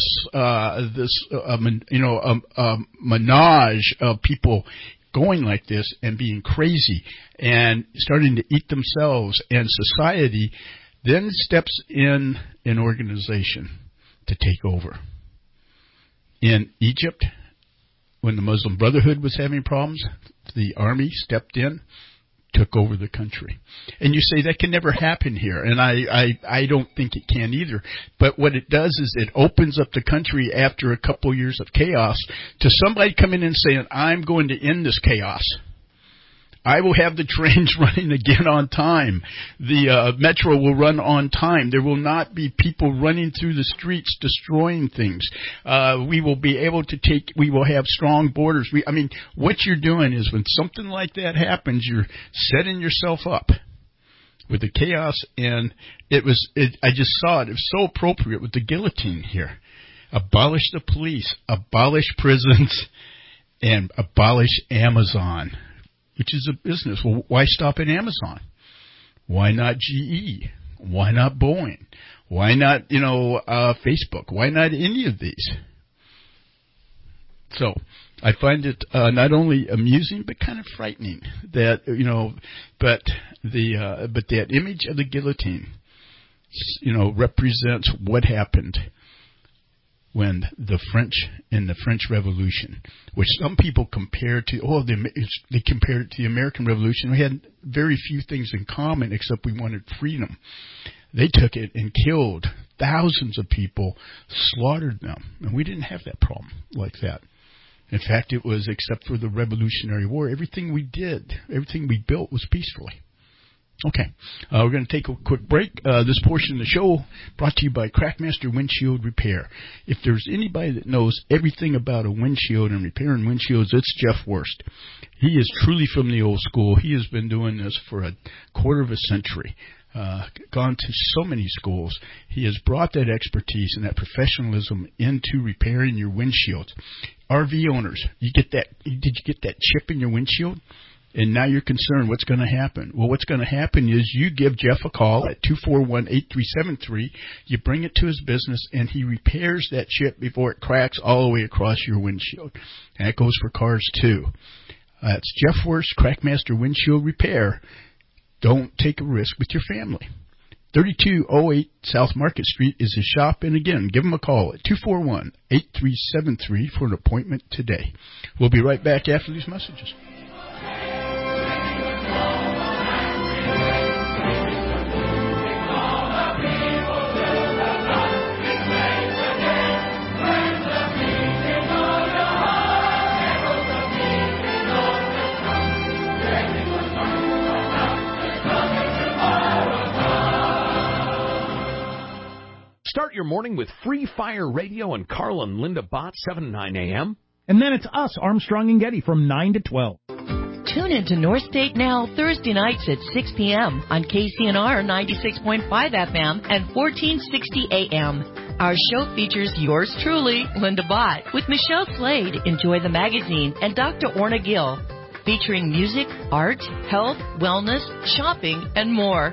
Speaker 2: menage of people going like this and being crazy and starting to eat themselves, and society then steps in an organization to take over. In Egypt, when the Muslim Brotherhood was having problems, the army stepped in, took over the country. And you say that can never happen here, and I don't think it can either. But what it does is it opens up the country after a couple years of chaos to somebody coming in saying, I'm going to end this chaos. I will have the trains running again on time. The metro will run on time. There will not be people running through the streets destroying things. We will be able to we will have strong borders. What you're doing is when something like that happens, you're setting yourself up with the chaos. And I just saw it. It was so appropriate with the guillotine here. Abolish the police, abolish prisons, and abolish Amazon, which is a business. Well, why stop at Amazon? Why not GE? Why not Boeing? Why not, Facebook? Why not any of these? So I find it not only amusing but kind of frightening that but that image of the guillotine, represents what happened when the French Revolution, which some people compare to, they compared it to the American Revolution. We had very few things in common except we wanted freedom. They took it and killed thousands of people, slaughtered them, and we didn't have that problem like that. In fact, it was, except for the Revolutionary War, everything we did, everything we built was peacefully. Okay, we're going to take a quick break. This portion of the show brought to you by Crackmaster Windshield Repair. If there's anybody that knows everything about a windshield and repairing windshields, it's Jeff Worst. He is truly from the old school. He has been doing this for a quarter of a century. Gone to so many schools. He has brought that expertise and that professionalism into repairing your windshields. RV owners, did you get that chip in your windshield? And now you're concerned, what's going to happen? Well, what's going to happen is you give Jeff a call at 241-8373. You bring it to his business, and he repairs that chip before it cracks all the way across your windshield. And that goes for cars, too. It's Jeff Worst, Crackmaster Windshield Repair. Don't take a risk with your family. 3208 South Market Street is his shop. And again, give him a call at 241-8373 for an appointment today. We'll be right back after these messages.
Speaker 12: Start your morning with Free Fire Radio and Carl and Linda Bott, 7 to 9 a.m.
Speaker 11: And then it's us, Armstrong and Getty, from 9 to 12.
Speaker 13: Tune in to North State Now Thursday nights at 6 p.m. on KCNR 96.5 FM and 1460 a.m. Our show features yours truly, Linda Bott, with Michelle Slade, Enjoy the Magazine, and Dr. Orna Gill, featuring music, art, health, wellness, shopping, and more.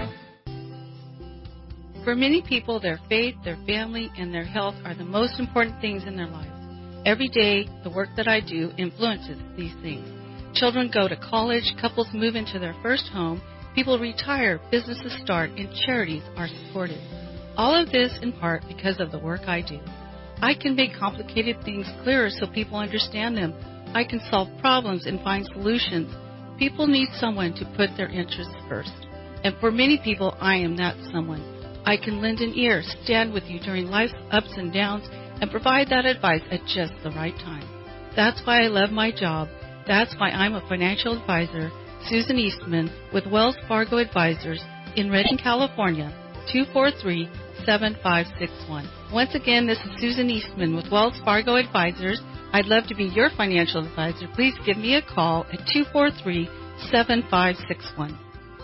Speaker 16: For many people, their faith, their family, and their health are the most important things in their lives. Every day, the work that I do influences these things. Children go to college, couples move into their first home, People retire, businesses start, and charities are supported. All of this in part because of the work I do. I can make complicated things clearer so people understand them. I can solve problems and find solutions. People need someone to put their interests first. And for many people, I am that someone. I can lend an ear, stand with you during life's ups and downs, and provide that advice at just the right time. That's why I love my job. That's why I'm a financial advisor, Susan Eastman, with Wells Fargo Advisors in Redding, California, 243-7561. Once again, this is Susan Eastman with Wells Fargo Advisors. I'd love to be your financial advisor. Please give me a call at 243-7561.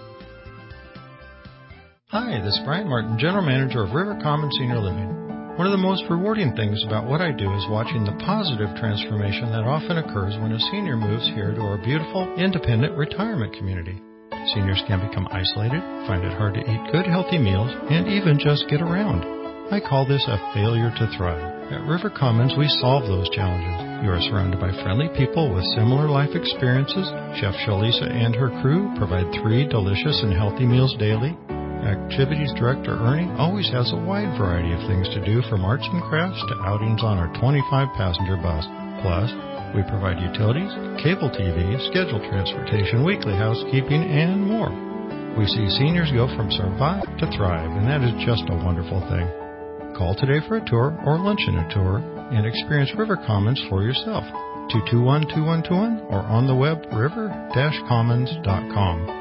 Speaker 17: Hi, this is Brian Martin, General Manager of River Commons Senior Living. One of the most rewarding things about what I do is watching the positive transformation that often occurs when a senior moves here to our beautiful, independent retirement community. Seniors can become isolated, find it hard to eat good, healthy meals, and even just get around. I call this a failure to thrive. At River Commons, we solve those challenges. You are surrounded by friendly people with similar life experiences. Chef Shalisa and her crew provide 3 delicious and healthy meals daily. Activities Director Ernie always has a wide variety of things to do, from arts and crafts to outings on our 25-passenger bus. Plus, we provide utilities, cable TV, scheduled transportation, weekly housekeeping, and more. We see seniors go from survive to thrive, and that is just a wonderful thing. Call today for a tour or lunch and a tour and experience River Commons for yourself. 221-2121 or on the web river-commons.com.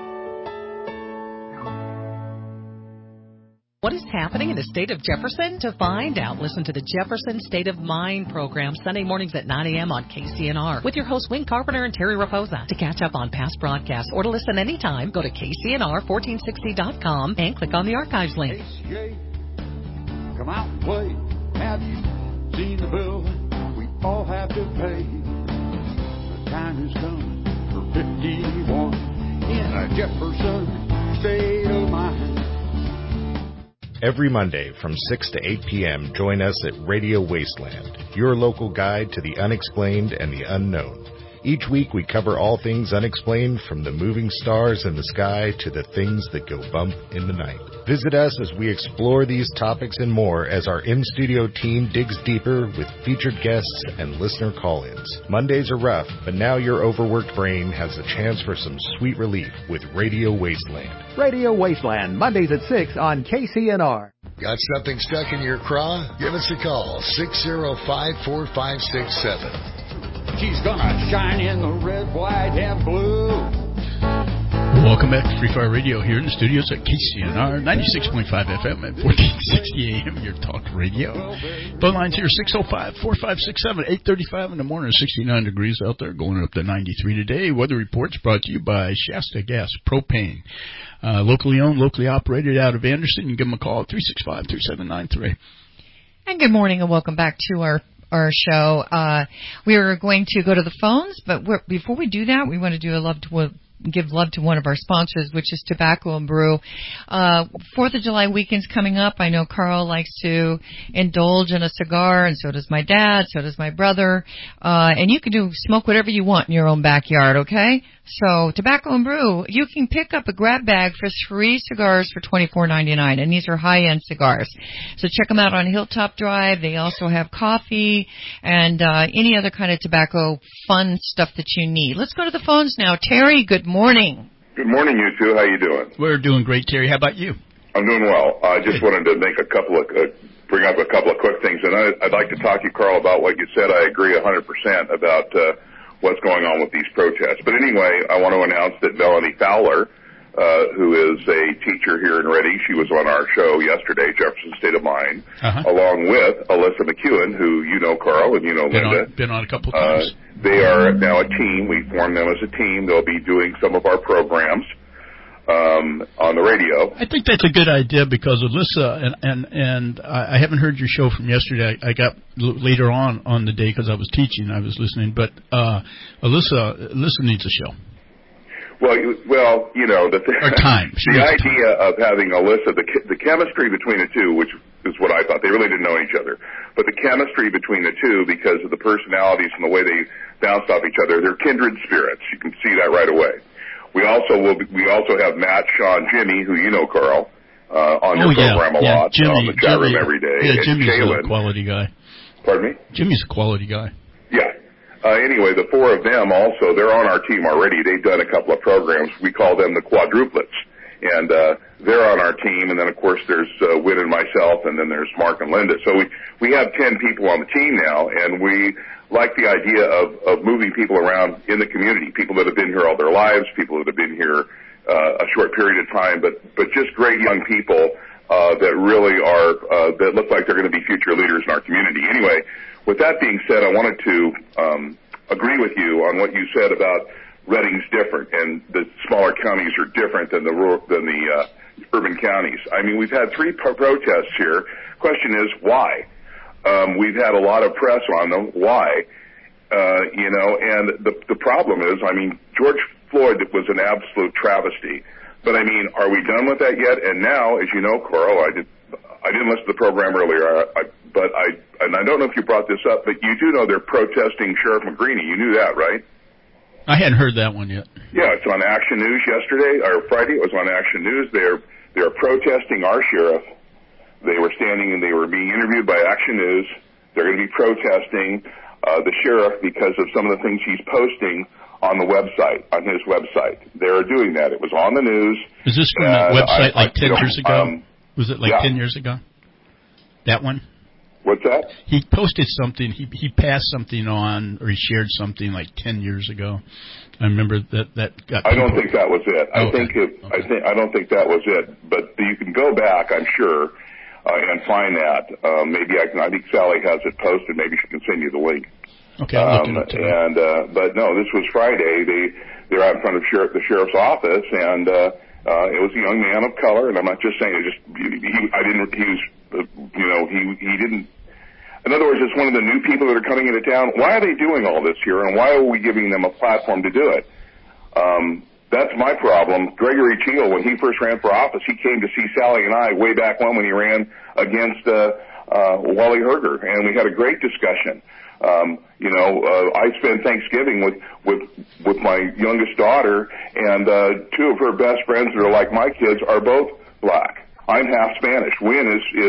Speaker 18: What is happening in the state of Jefferson? To find out, listen to the Jefferson State of Mind program Sunday mornings at 9 a.m. on KCNR with your hosts Wayne Carpenter and Terry Raposa. To catch up on past broadcasts or to listen anytime, go to KCNR1460.com and click on the archives link.
Speaker 19: ACA, come out and play. Have you seen the bill we all have to pay? The time has come for 51 in a Jefferson State of Mind.
Speaker 20: Every Monday from 6 to 8 p.m., join us at Radio Wasteland, your local guide to the unexplained and the unknown. Each week we cover all things unexplained, from the moving stars in the sky to the things that go bump in the night. Visit us as we explore these topics and more as our in-studio team digs deeper with featured guests and listener call-ins. Mondays are rough, but now your overworked brain has a chance for some sweet relief with Radio Wasteland.
Speaker 21: Radio Wasteland, Mondays at 6 on KCNR.
Speaker 1: Got something stuck in your craw? Give us a call, 605-4567.
Speaker 19: She's gonna shine in the red, white, and blue.
Speaker 2: Welcome back to Free Fire Radio here in the studios at KCNR 96.5 FM at 1460 AM, your talk radio. Phone lines here, 605-4567, 8:35 in the morning, 69 degrees out there, going up to 93 today. Weather reports brought to you by Shasta Gas Propane. Locally owned, locally operated out of Anderson. You can give them a call at 365-3793.
Speaker 4: And good morning and welcome back to our show. We are going to go to the phones, but before we do that, we want to give love to one of our sponsors, which is Tobacco and Brew. 4th of July weekend's coming up. I know Carl likes to indulge in a cigar, and so does my dad, so does my brother. And you can smoke whatever you want in your own backyard, okay? So Tobacco and Brew, you can pick up a grab bag for 3 cigars for $24.99, and these are high-end cigars. So check them out on Hilltop Drive. They also have coffee and any other kind of tobacco fun stuff that you need. Let's go to the phones now. Terry, good morning.
Speaker 22: Good morning, you two. How you doing?
Speaker 2: We're doing great, Terry. How about you?
Speaker 22: I'm doing well. I just wanted to make bring up a couple of quick things, and I'd like to talk to you, Carl, about what you said. I agree 100% about what's going on with these protests. But anyway, I want to announce that Melanie Fowler, who is a teacher here in Redding, she was on our show yesterday, Jefferson State of Mind, along with Alyssa McEwen, who you know, Carl, and you know Linda.
Speaker 2: Been on a couple of times.
Speaker 22: They are now a team. We formed them as a team. They'll be doing some of our programs on the radio.
Speaker 2: I think that's a good idea because Alyssa, and I haven't heard your show from yesterday. I got later on the day because I was teaching. I was listening. But Alyssa needs a show.
Speaker 22: Well, you know, the idea of having Alyssa, the chemistry between the two, which is what I thought. They really didn't know each other. But the chemistry between the two, because of the personalities and the way they bounced off each other, they're kindred spirits. You can see that right away. We also have Matt, Sean, Jimmy, who you know, Carl, on your program a lot, on the chat room every day.
Speaker 2: Yeah, Jimmy's a quality guy.
Speaker 22: Pardon me?
Speaker 2: Jimmy's a quality guy.
Speaker 22: Yeah. Anyway, the four of them also, they're on our team already. They've done a couple of programs. We call them the quadruplets. And they're on our team. And then, of course, there's Win and myself, and then there's Mark and Linda. So we have 10 people on the team now, and we like the idea of moving people around in the community, people that have been here all their lives, people that have been here a short period of time, but just great young people that really are that look like they're going to be future leaders in our community. Anyway, with that being said, I wanted to agree with you on what you said about Redding's different, and the smaller counties are different than the urban counties. I mean, we've had 3 protests here. Question is, why? We've had a lot of press on them. Why? And the problem is, I mean, George Floyd was an absolute travesty. But I mean, are we done with that yet? And now, as you know, Carl, I didn't listen to the program earlier, but I don't know if you brought this up, but you do know they're protesting Sheriff McGreeny. You knew that, right?
Speaker 2: I hadn't heard that one yet.
Speaker 22: Yeah, it's on Action News yesterday, or Friday. It was on Action News. They're protesting our sheriff. They were standing and they were being interviewed by Action News. They're going to be protesting the sheriff because of some of the things he's posting on the website, on his website. They're doing that. It was on the news.
Speaker 2: Is this from that website 10 years ago? Was it 10 years ago? That one?
Speaker 22: What's that?
Speaker 2: He posted something. He passed something on, or he shared something 10 years ago. I remember that got.
Speaker 22: I don't think that was it. I don't think that was it. But you can go back, I'm sure, and find that. Maybe I think Sally has it posted. Maybe she can send you the link.
Speaker 2: Okay, I'll look it up.
Speaker 22: But no, this was Friday. They're out in front of the sheriff's office, and it was a young man of color. And I'm not just saying it. He didn't. In other words, it's one of the new people that are coming into town. Why are they doing all this here, and why are we giving them a platform to do it? That's my problem. Gregory Teal, when he first ran for office, he came to see Sally and I way back when he ran against Wally Herger, and we had a great discussion. I spent Thanksgiving with my youngest daughter, and 2 of her best friends that are like my kids are both black. I'm half Spanish. Win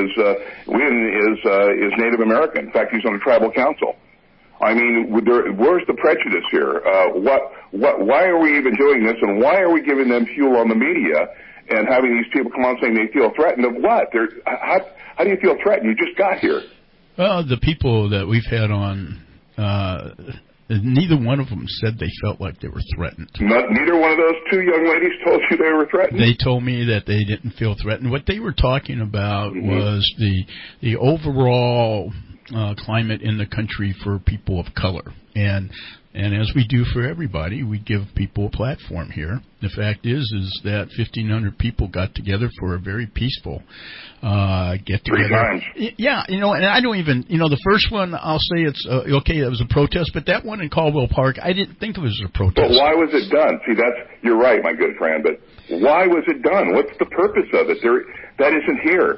Speaker 22: is Native American. In fact, he's on a tribal council. I mean, where's the prejudice here? Why are we even doing this, and why are we giving them fuel on the media and having these people come on saying they feel threatened of what? How do you feel threatened? You just got here.
Speaker 2: Well, the people that we've had on, neither one of them said they felt like they were threatened.
Speaker 22: Neither one of those 2 young ladies told you they were threatened?
Speaker 2: They told me that they didn't feel threatened. What they were talking about was the overall climate in the country for people of color. And as we do for everybody, we give people a platform here. The fact is that 1,500 people got together for a very peaceful get-together.
Speaker 22: 3 times.
Speaker 2: Yeah, and I don't even, the first one, I'll say it's, okay, that was a protest, but that one in Caldwell Park, I didn't think it was a protest.
Speaker 22: But why was it done? See, you're right, my good friend, but why was it done? What's the purpose of it? That isn't here.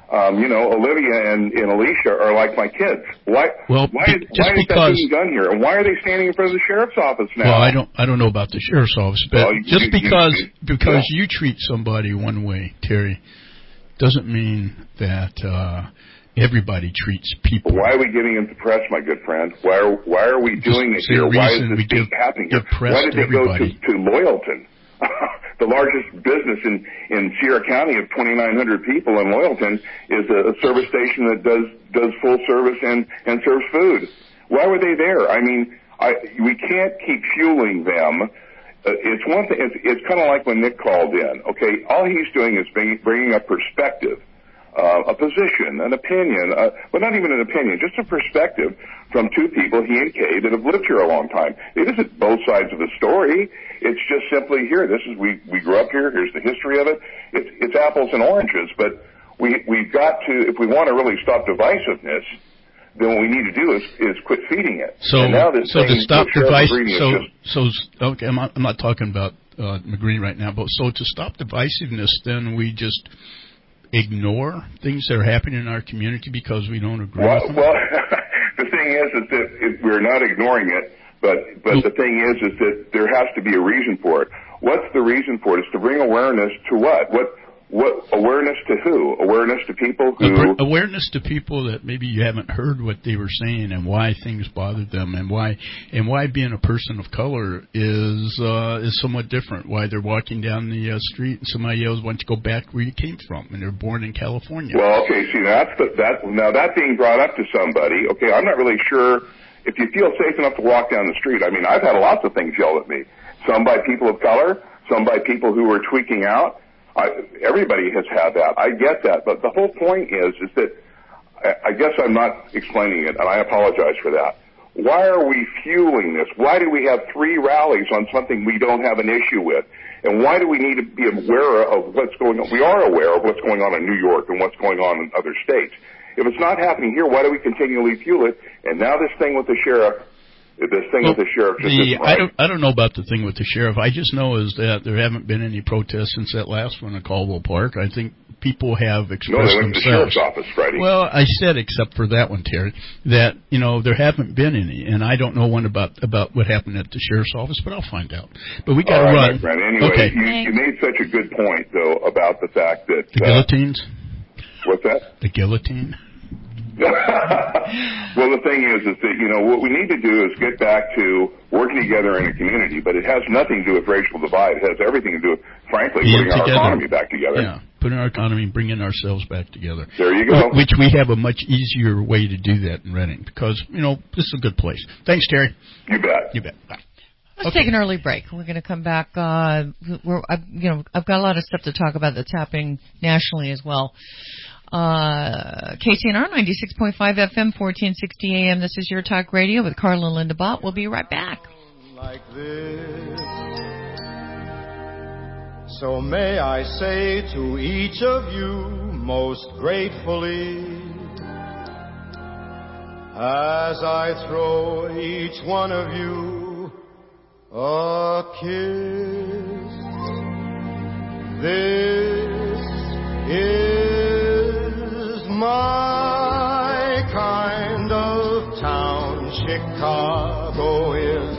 Speaker 22: Olivia and Alicia are like my kids. Why is that being done here? And why are they standing in front of the sheriff's office now?
Speaker 2: Well, I don't know about the sheriff's office, but because you treat somebody one way, Terry, doesn't mean that everybody treats people.
Speaker 22: But why are we giving them the press, my good friend? Why are we doing it here? Why is this happening here? Why did they go to Loyalton? The largest business in Sierra County of 2,900 people in Loyalton is a service station that does full service and serves food. Why were they there? I mean, we can't keep fueling them. It's one thing. It's kind of like when Nick called in. Okay, all he's doing is bringing a perspective, a position, an opinion, but not even an opinion, just a perspective from 2 people, he and Kay, that have lived here a long time. It isn't both sides of the story. It's just simply here. This is we grew up here. Here's the history of it. It's apples and oranges. But we've got to, if we want to really stop divisiveness, then what we need to do is quit feeding it.
Speaker 2: Okay, I'm not talking about McGreeny right now, but so to stop divisiveness, then we just ignore things that are happening in our community because we don't agree with them?
Speaker 22: Well, the thing is that we're not ignoring it, but the thing is that there has to be a reason for it. What's the reason for it? It's to bring awareness to what? What awareness to who? Awareness to people who...
Speaker 2: Awareness to people that maybe you haven't heard what they were saying and why things bothered them and why being a person of color is somewhat different. Why they're walking down the street and somebody yells, "Why don't you go back where you came from?" And they're born in California.
Speaker 22: Well, okay, see, now that being brought up to somebody, okay, I'm not really sure if you feel safe enough to walk down the street. I mean, I've had lots of things yelled at me. Some by people of color, some by people who were tweaking out. Everybody has had that. I get that. But the whole point is that I guess I'm not explaining it, and I apologize for that. Why are we fueling this? Why do we have 3 rallies on something we don't have an issue with? And why do we need to be aware of what's going on? We are aware of what's going on in New York and what's going on in other states. If it's not happening here, why do we continually fuel it? And now this thing with the sheriff, with the sheriff just isn't right.
Speaker 2: I don't know about the thing with the sheriff. I just know is that there haven't been any protests since that last one at Caldwell Park. I think people have expressed
Speaker 22: they went
Speaker 2: themselves.
Speaker 22: To the sheriff's office Friday.
Speaker 2: Well, I said except for that one, Terry, that there haven't been any, and I don't know one about what happened at the sheriff's office, but I'll find out. But we got to run.
Speaker 22: My friend. Anyway,
Speaker 2: okay.
Speaker 22: you made such a good point though about the fact that
Speaker 2: the guillotines.
Speaker 22: What's that?
Speaker 2: The guillotine.
Speaker 22: Well, the thing is that, what we need to do is get back to working together in a community, but it has nothing to do with racial divide. It has everything to do with, frankly, putting our economy back together.
Speaker 2: Yeah, putting our economy, bringing ourselves back together.
Speaker 22: There you go.
Speaker 2: Which we have a much easier way to do that in Reading because, this is a good place. Thanks, Terry.
Speaker 22: You bet.
Speaker 2: You bet. Bye.
Speaker 4: Let's take an early break. We're going to come back. I've got a lot of stuff to talk about that's happening nationally as well. KCNR 96.5 FM, 1460 AM. This is Your Talk Radio with Carl and Linda Bott. We'll be right back.
Speaker 3: Like this. So may I say to each of you most gratefully, as I throw each one of you a kiss, this is my kind of town. Chicago is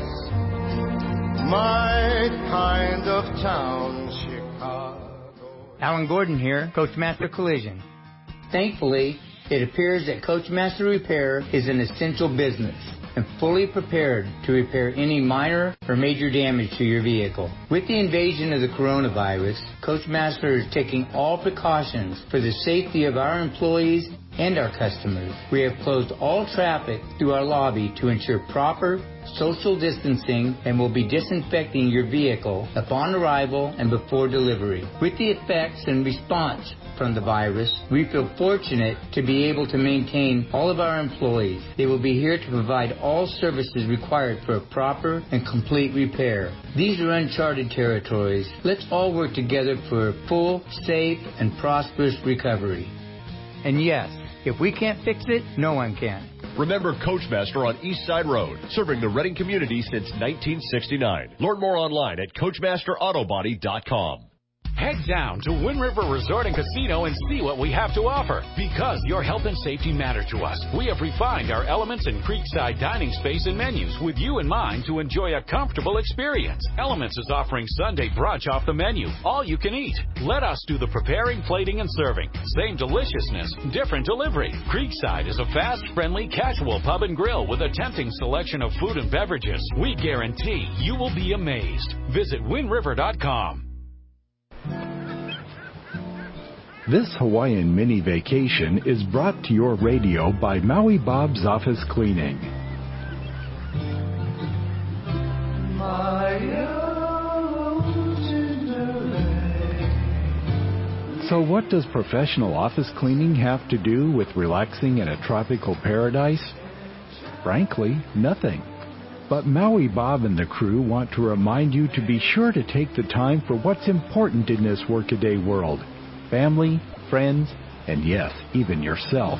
Speaker 3: my kind of town. Chicago.
Speaker 7: Alan Gordon here, Coachmaster Collision. Thankfully, it appears that Coachmaster Repair is an essential business and fully prepared to repair any minor or major damage to your vehicle. With the invasion of the coronavirus, Coachmaster is taking all precautions for the safety of our employees and our customers. We have closed all traffic through our lobby to ensure proper social distancing and will be disinfecting your vehicle upon arrival and before delivery. With the effects and response from the virus, we feel fortunate to be able to maintain all of our employees. They will be here to provide all services required for a proper and complete repair. These are uncharted territories. Let's all work together for a full, safe, and prosperous recovery. And yes, if we can't fix it, no one can.
Speaker 23: Remember Coachmaster on East Side Road, serving the Reading community since 1969. Learn more online at CoachmasterAutobody.com.
Speaker 5: Head down to Wind River Resort and Casino and see what we have to offer. Because your health and safety matter to us, we have refined our Elements and Creekside dining space and menus with you in mind to enjoy a comfortable experience. Elements is offering Sunday brunch off the menu, all you can eat. Let us do the preparing, plating, and serving. Same deliciousness, different delivery. Creekside is a fast, friendly, casual pub and grill with a tempting selection of food and beverages. We guarantee you will be amazed. Visit windriver.com.
Speaker 11: This Hawaiian mini vacation is brought to your radio by Maui Bob's Office Cleaning. So what does professional office cleaning have to do with relaxing in a tropical paradise? Frankly, nothing. But Maui Bob and the crew want to remind you to be sure to take the time for what's important in this workaday world. Family, friends, and yes, even yourself.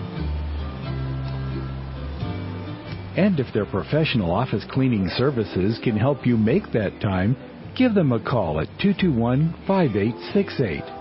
Speaker 11: And if their professional office cleaning services can help you make that time, give them a call at 221-5868.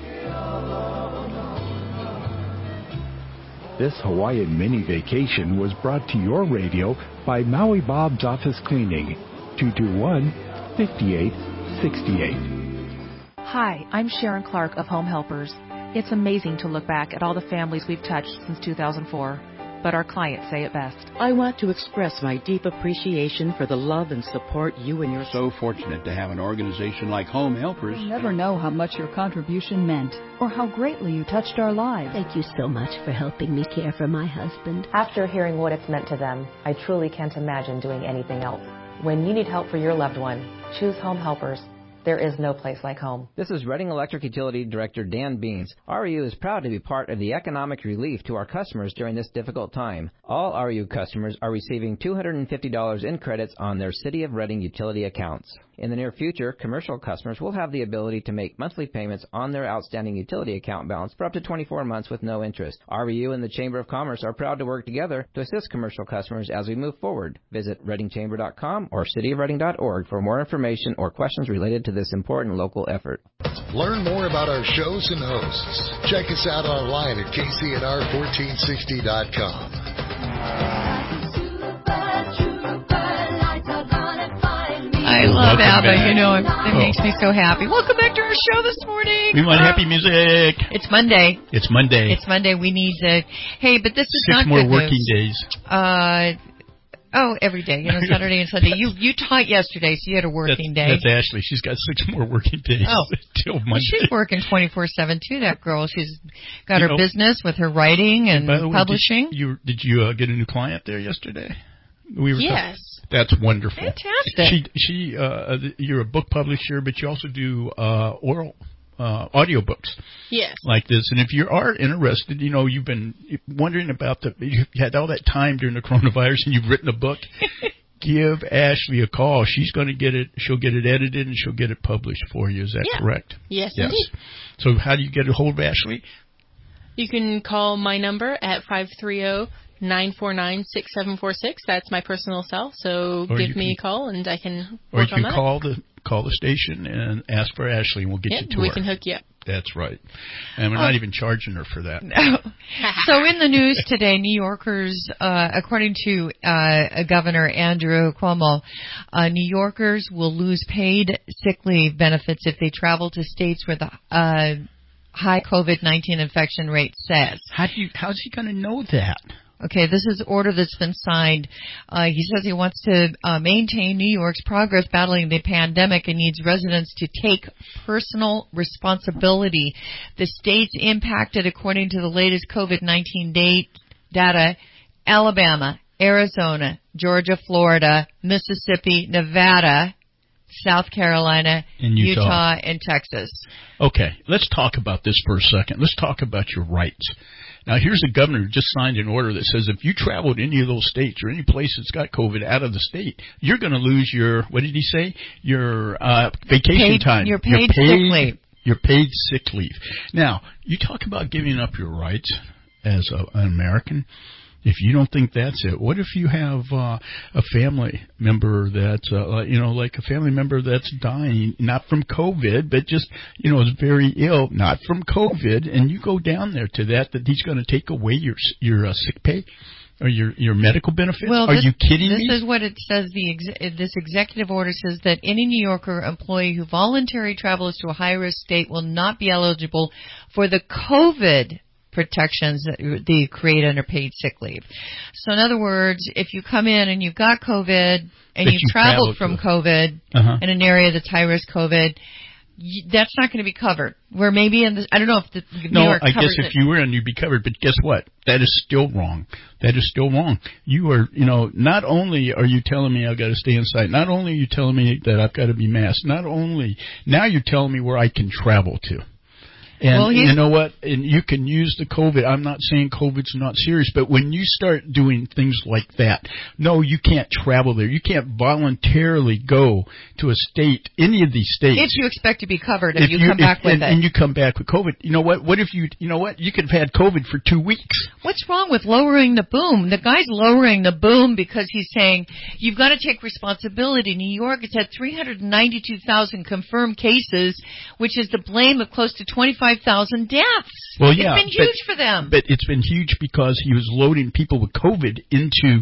Speaker 11: This Hawaiian mini vacation was brought to your radio by Maui Bob's Office Cleaning, 221-5868. 1468.
Speaker 6: Hi, I'm Sharon Clark of Home Helpers. It's amazing to look back at all the families we've touched since 2004. But our clients say it best.
Speaker 8: I want to express my deep appreciation for the love and support you and your...
Speaker 9: So fortunate to have an organization like Home Helpers.
Speaker 24: You'll never know how much your contribution meant or how greatly you touched our lives.
Speaker 25: Thank you so much for helping me care for my husband.
Speaker 26: After hearing what it's meant to them, I truly can't imagine doing anything else. When you need help for your loved one, choose Home Helpers. There is no place like home.
Speaker 27: This is Reading Electric Utility Director Dan Beans. REU is proud to be part of the economic relief to our customers during this difficult time. All REU customers are receiving $250 in credits on their City of Reading utility accounts. In the near future, commercial customers will have the ability to make monthly payments on their outstanding utility account balance for up to 24 months with no interest. REU and the Chamber of Commerce are proud to work together to assist commercial customers as we move forward. Visit readingchamber.com or cityofreading.org for more information or questions related to this important local effort.
Speaker 1: Learn more about our shows and hosts. Check us out online at kcnr1460.com.
Speaker 4: I love ABBA. You know, it makes me so happy. Welcome back to our show this morning.
Speaker 2: We want happy music.
Speaker 4: It's Monday.
Speaker 2: It's Monday.
Speaker 4: It's Monday. We need to... Hey, but this is
Speaker 2: 6
Speaker 4: not
Speaker 2: more
Speaker 4: good
Speaker 2: working
Speaker 4: news.
Speaker 2: days.
Speaker 4: Every day. You know, Saturday and Sunday. You taught yesterday, so you had a working day.
Speaker 2: That's Ashley. She's got 6 more working days till Monday.
Speaker 4: Well, she's working 24/7 too. That girl. She's got her business with her writing and publishing.
Speaker 2: Did you get a new client there yesterday?
Speaker 4: Yes.
Speaker 2: That's wonderful.
Speaker 4: Fantastic.
Speaker 2: You're a book publisher, but you also do oral audiobooks.
Speaker 28: Yes.
Speaker 2: Like this. And if you are interested, you know, you've been wondering about you had all that time during the coronavirus and you've written a book, give Ashley a call. She's going to get it. She'll get it edited and she'll get it published for you. Is that correct?
Speaker 28: Yes, indeed.
Speaker 2: So how do you get a hold of Ashley?
Speaker 28: You can call my number at 530-949-6746. That's my personal cell. So give me a call and I can work on that.
Speaker 2: Or you can call the station and ask for Ashley and we'll get you to her.
Speaker 28: We can hook you up.
Speaker 2: That's right. And we're not even charging her for that.
Speaker 4: No. So in the news today, New Yorkers, according to Governor Andrew Cuomo, New Yorkers will lose paid sick leave benefits if they travel to states where the high COVID-19 infection rate says.
Speaker 2: How's he going to know that?
Speaker 4: Okay, this is an order that's been signed. He says he wants to maintain New York's progress battling the pandemic and needs residents to take personal responsibility. The states impacted, according to the latest COVID-19 data, Alabama, Arizona, Georgia, Florida, Mississippi, Nevada, South Carolina, Utah, and Texas.
Speaker 2: Okay, let's talk about this for a second. Let's talk about your rights. Now, here's a governor who just signed an order that says if you travel to any of those states or any place that's got COVID out of the state, you're going to lose your, what did he say? Your vacation time.
Speaker 4: Your paid sick leave.
Speaker 2: Your paid sick leave. Now, you talk about giving up your rights as an American. If you don't think that's it, what if you have a family member that's, like a family member that's dying, not from COVID, but just, is very ill, not from COVID, and you go down there to that he's going to take away your sick pay or your medical benefits?
Speaker 4: Well,
Speaker 2: Are you kidding me?
Speaker 4: This is what it says. This executive order says that any New Yorker employee who voluntarily travels to a high-risk state will not be eligible for the COVID protections that they create under paid sick leave. So in other words, if you come in and you've got COVID and you traveled from COVID in an area that's high risk COVID, that's not going to be covered. Where maybe I don't know if New York covers it.
Speaker 2: I guess if you were in, you'd be covered. But guess what? That is still wrong. That is still wrong. You are, not only are you telling me I've got to stay inside, not only are you telling me that I've got to be masked, not only, now you're telling me where I can travel to. And you know what? And you can use the COVID. I'm not saying COVID's not serious, but when you start doing things like that, no, you can't travel there. You can't voluntarily go to a state, any of these states.
Speaker 4: If you expect to be covered, if you come back with it.
Speaker 2: And you come back with COVID. You know what? What if you could have had COVID for 2 weeks.
Speaker 4: What's wrong with lowering the boom? The guy's lowering the boom because he's saying, you've got to take responsibility. New York has had 392,000 confirmed cases, which is the blame of close to 25% 25,000 deaths.
Speaker 2: Well, yeah,
Speaker 4: it's been huge for them.
Speaker 2: But it's been huge because he was loading people with COVID into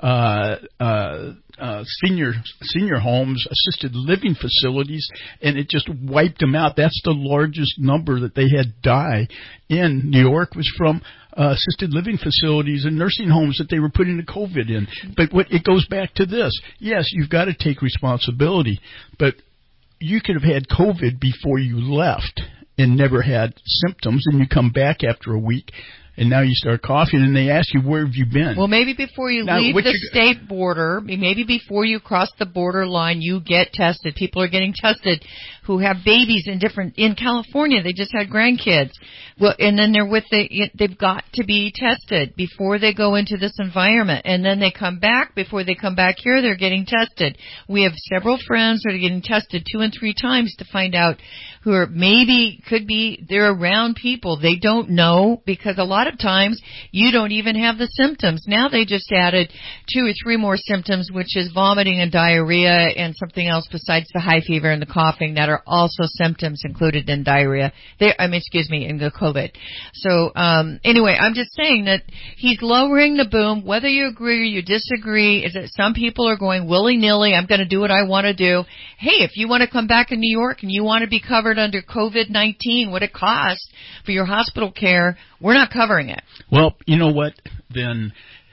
Speaker 2: senior homes, assisted living facilities, and it just wiped them out. That's the largest number that they had die in New York was from assisted living facilities and nursing homes that they were putting the COVID in. But it goes back to this. Yes, you've got to take responsibility, but you could have had COVID before you left and never had symptoms, and you come back after a week, and now you start coughing, and they ask you, where have you been?
Speaker 4: Well, maybe before you leave the state border, maybe before you cross the border line, you get tested. People are getting tested who have babies in California. They just had grandkids. Well, and then they've got to be tested before they go into this environment. And then they come back. Before they come back here, they're getting tested. We have several friends that are getting tested 2 and 3 times to find out who are they're around people. They don't know, because a lot of times you don't even have the symptoms. Now they just added 2 or 3 more symptoms, which is vomiting and diarrhea and something else besides the high fever and the coughing that are also symptoms included in diarrhea. In the COVID. So, anyway, I'm just saying that he's lowering the boom, whether you agree or you disagree, is that some people are going willy-nilly, I'm going to do what I want to do. Hey, if you want to come back in New York and you want to be covered under COVID-19, what it costs for your hospital care, we're not covering it.
Speaker 2: Well, you know what? Then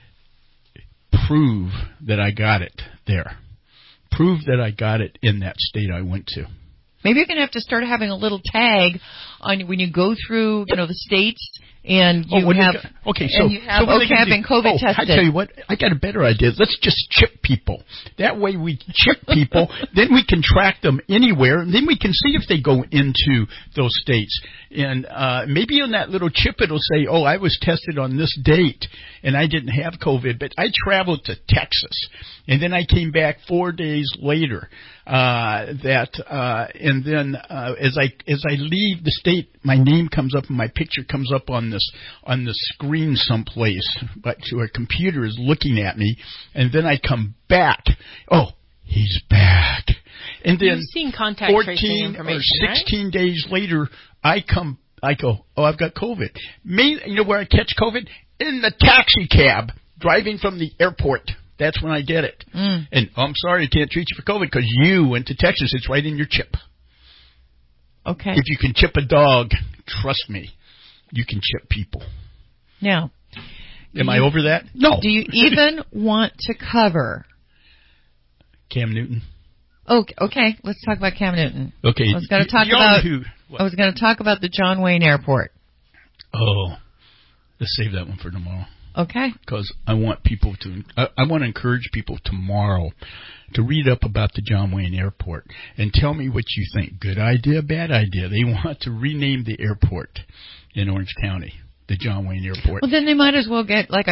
Speaker 2: prove that I got it there. Prove that I got it in that state I went to.
Speaker 4: Maybe you're going to have to start having a little tag on when you go through, the states, and you have been COVID tested.
Speaker 2: I tell you what, I got a better idea. Let's just chip people. That way we chip people, then we can track them anywhere, and then we can see if they go into those states. And maybe on that little chip it'll say, I was tested on this date, and I didn't have COVID, but I traveled to Texas, and then I came back 4 days later. And then as I leave the state, my name comes up and my picture comes up on the screen someplace, but a computer is looking at me, and then I come back. Oh, he's back. And then 14 or 16 days later, I go, I've got COVID. You know where I catch COVID? In the taxi cab driving from the airport. That's when I get it. And I'm sorry, I can't treat you for COVID because you went to Texas. It's right in your chip.
Speaker 4: Okay.
Speaker 2: If you can chip a dog, trust me, you can chip people.
Speaker 4: Now,
Speaker 2: am I over that? No.
Speaker 4: Do you even want to cover
Speaker 2: Cam Newton?
Speaker 4: Okay. Let's talk about Cam Newton.
Speaker 2: Okay.
Speaker 4: I was going to talk about the John Wayne Airport.
Speaker 2: Oh, let's save that one for tomorrow.
Speaker 4: Okay.
Speaker 2: Because I want to encourage people tomorrow to read up about the John Wayne Airport and tell me what you think. Good idea, bad idea. They want to rename the airport in Orange County, the John Wayne Airport.
Speaker 4: Well, then they might as well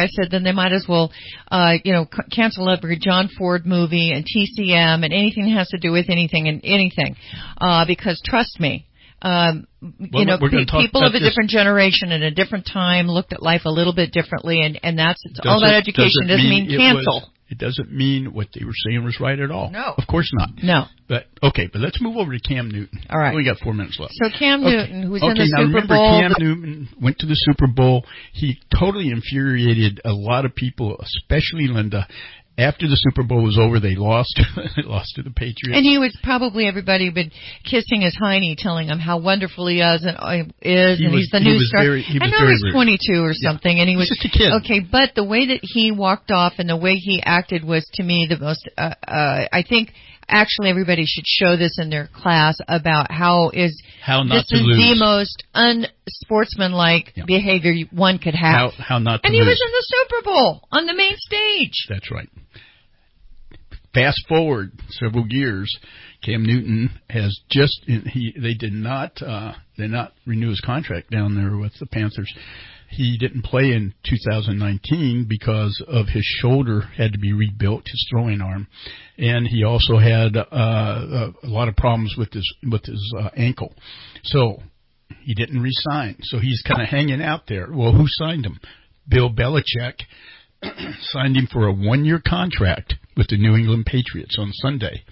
Speaker 4: cancel every John Ford movie and TCM and anything that has to do with anything, because trust me, people of a different generation and a different time looked at life a little bit differently, and that's all that education doesn't mean cancel.
Speaker 2: It doesn't mean what they were saying was right at all.
Speaker 4: No.
Speaker 2: Of course not.
Speaker 4: No.
Speaker 2: But let's move over to Cam Newton.
Speaker 4: All right.
Speaker 2: We got 4 minutes left.
Speaker 4: So Cam Newton, who's in the
Speaker 2: Super
Speaker 4: Super
Speaker 2: Bowl.
Speaker 4: Cam
Speaker 2: Newton went to the Super Bowl. He totally infuriated a lot of people, especially Linda. After the Super Bowl was over, they lost. They lost to the Patriots.
Speaker 4: And he was everybody been kissing his hiney, telling him how wonderful he is, and he's the new star. I know he's 22 or something, and he was
Speaker 2: just a kid.
Speaker 4: Okay, but the way that he walked off and the way he acted was, to me, the most. I think actually everybody should show this in their class about this is the most unsportsmanlike behavior one could have.
Speaker 2: How not to
Speaker 4: and
Speaker 2: lose.
Speaker 4: He was in the Super Bowl on the main stage.
Speaker 2: That's right. Fast forward several years, Cam Newton has they did not renew his contract down there with the Panthers. He didn't play in 2019 because of his shoulder had to be rebuilt, his throwing arm, and he also had a lot of problems with his ankle. So he didn't re-sign. So he's kind of hanging out there. Well, who signed him? Bill Belichick signed him for a 1-year contract with the New England Patriots on Sunday.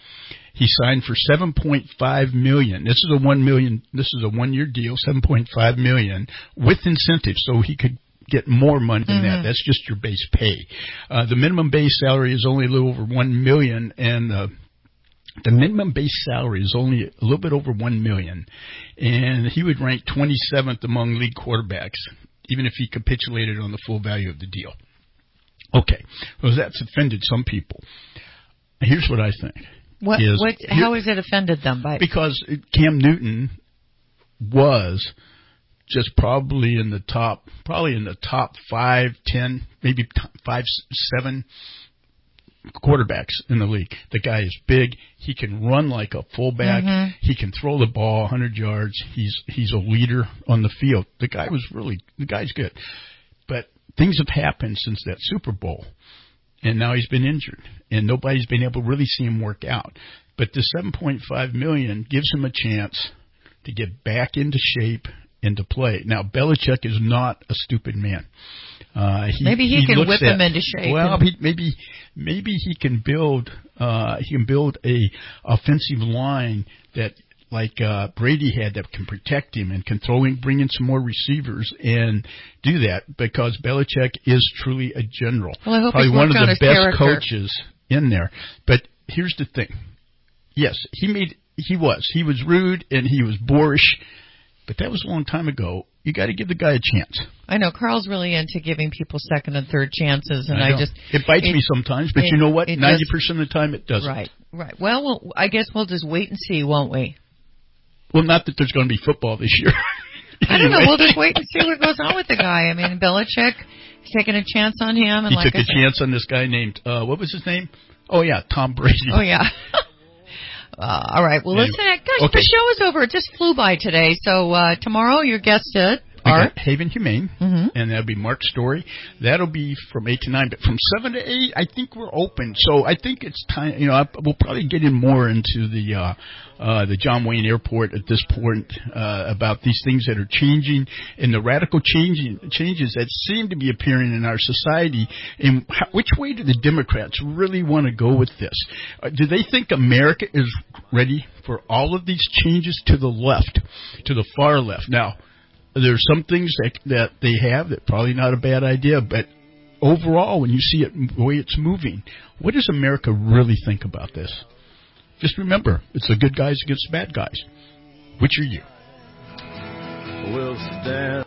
Speaker 2: He signed for $7.5 million. This is a $1 million. This is a 1-year deal, $7.5 million with incentives, so he could get more money than that. That's just your base pay. The minimum base salary is only a little over $1 million, and the minimum base salary is only a little bit over $1 million, and he would rank 27th among league quarterbacks, even if he capitulated on the full value of the deal. Okay, well, that's offended some people. Here's what I think.
Speaker 4: How has it offended them?
Speaker 2: Because Cam Newton was just probably in the top 5, 10, maybe 5, 7 quarterbacks in the league. The guy is big. He can run like a fullback. He can throw the ball 100 yards. He's a leader on the field. The guy's good. But things have happened since that Super Bowl, and now he's been injured, and nobody's been able to really see him work out. But the $7.5 million gives him a chance to get back into shape and to play. Now, Belichick is not a stupid man.
Speaker 4: Maybe he can whip him into shape.
Speaker 2: Well, maybe he can build a offensive line that like Brady had that can protect him and can bring in some more receivers and do that, because Belichick is truly a general.
Speaker 4: Well, I hope
Speaker 2: probably
Speaker 4: he's
Speaker 2: one of the best
Speaker 4: character.
Speaker 2: coaches in there. But here's the thing. Yes, he was rude and he was boorish, but that was a long time ago. You got to give the guy a chance.
Speaker 4: I know Carl's really into giving people second and third chances, and
Speaker 2: it bites me sometimes. But you know what? 90% of the time it doesn't.
Speaker 4: Right. Well, I guess we'll just wait and see, won't we?
Speaker 2: Well, not that there's going to be football this year.
Speaker 4: I don't know. We'll just wait and see what goes on with the guy. I mean, Belichick is taking a chance on him, and
Speaker 2: he took a chance on this guy named what was his name? Oh yeah, Tom Brady.
Speaker 4: Oh yeah. All right. Well, listen, gosh, the show is over. It just flew by today. So tomorrow, your guest
Speaker 2: got Haven Humane, and that'll be Mark Story. That'll be from 8 to 9, but from 7 to 8, I think we're open. So I think it's time. We'll probably get in more into the John Wayne Airport at this point about these things that are changing and the radical changes that seem to be appearing in our society. And which way do the Democrats really want to go with this? Do they think America is ready for all of these changes to the left, to the far left? Now, there's some things that they have that probably not a bad idea, but overall, when you see it, the way it's moving, what does America really think about this? Just remember, it's the good guys against the bad guys. Which are you?
Speaker 19: We'll stand.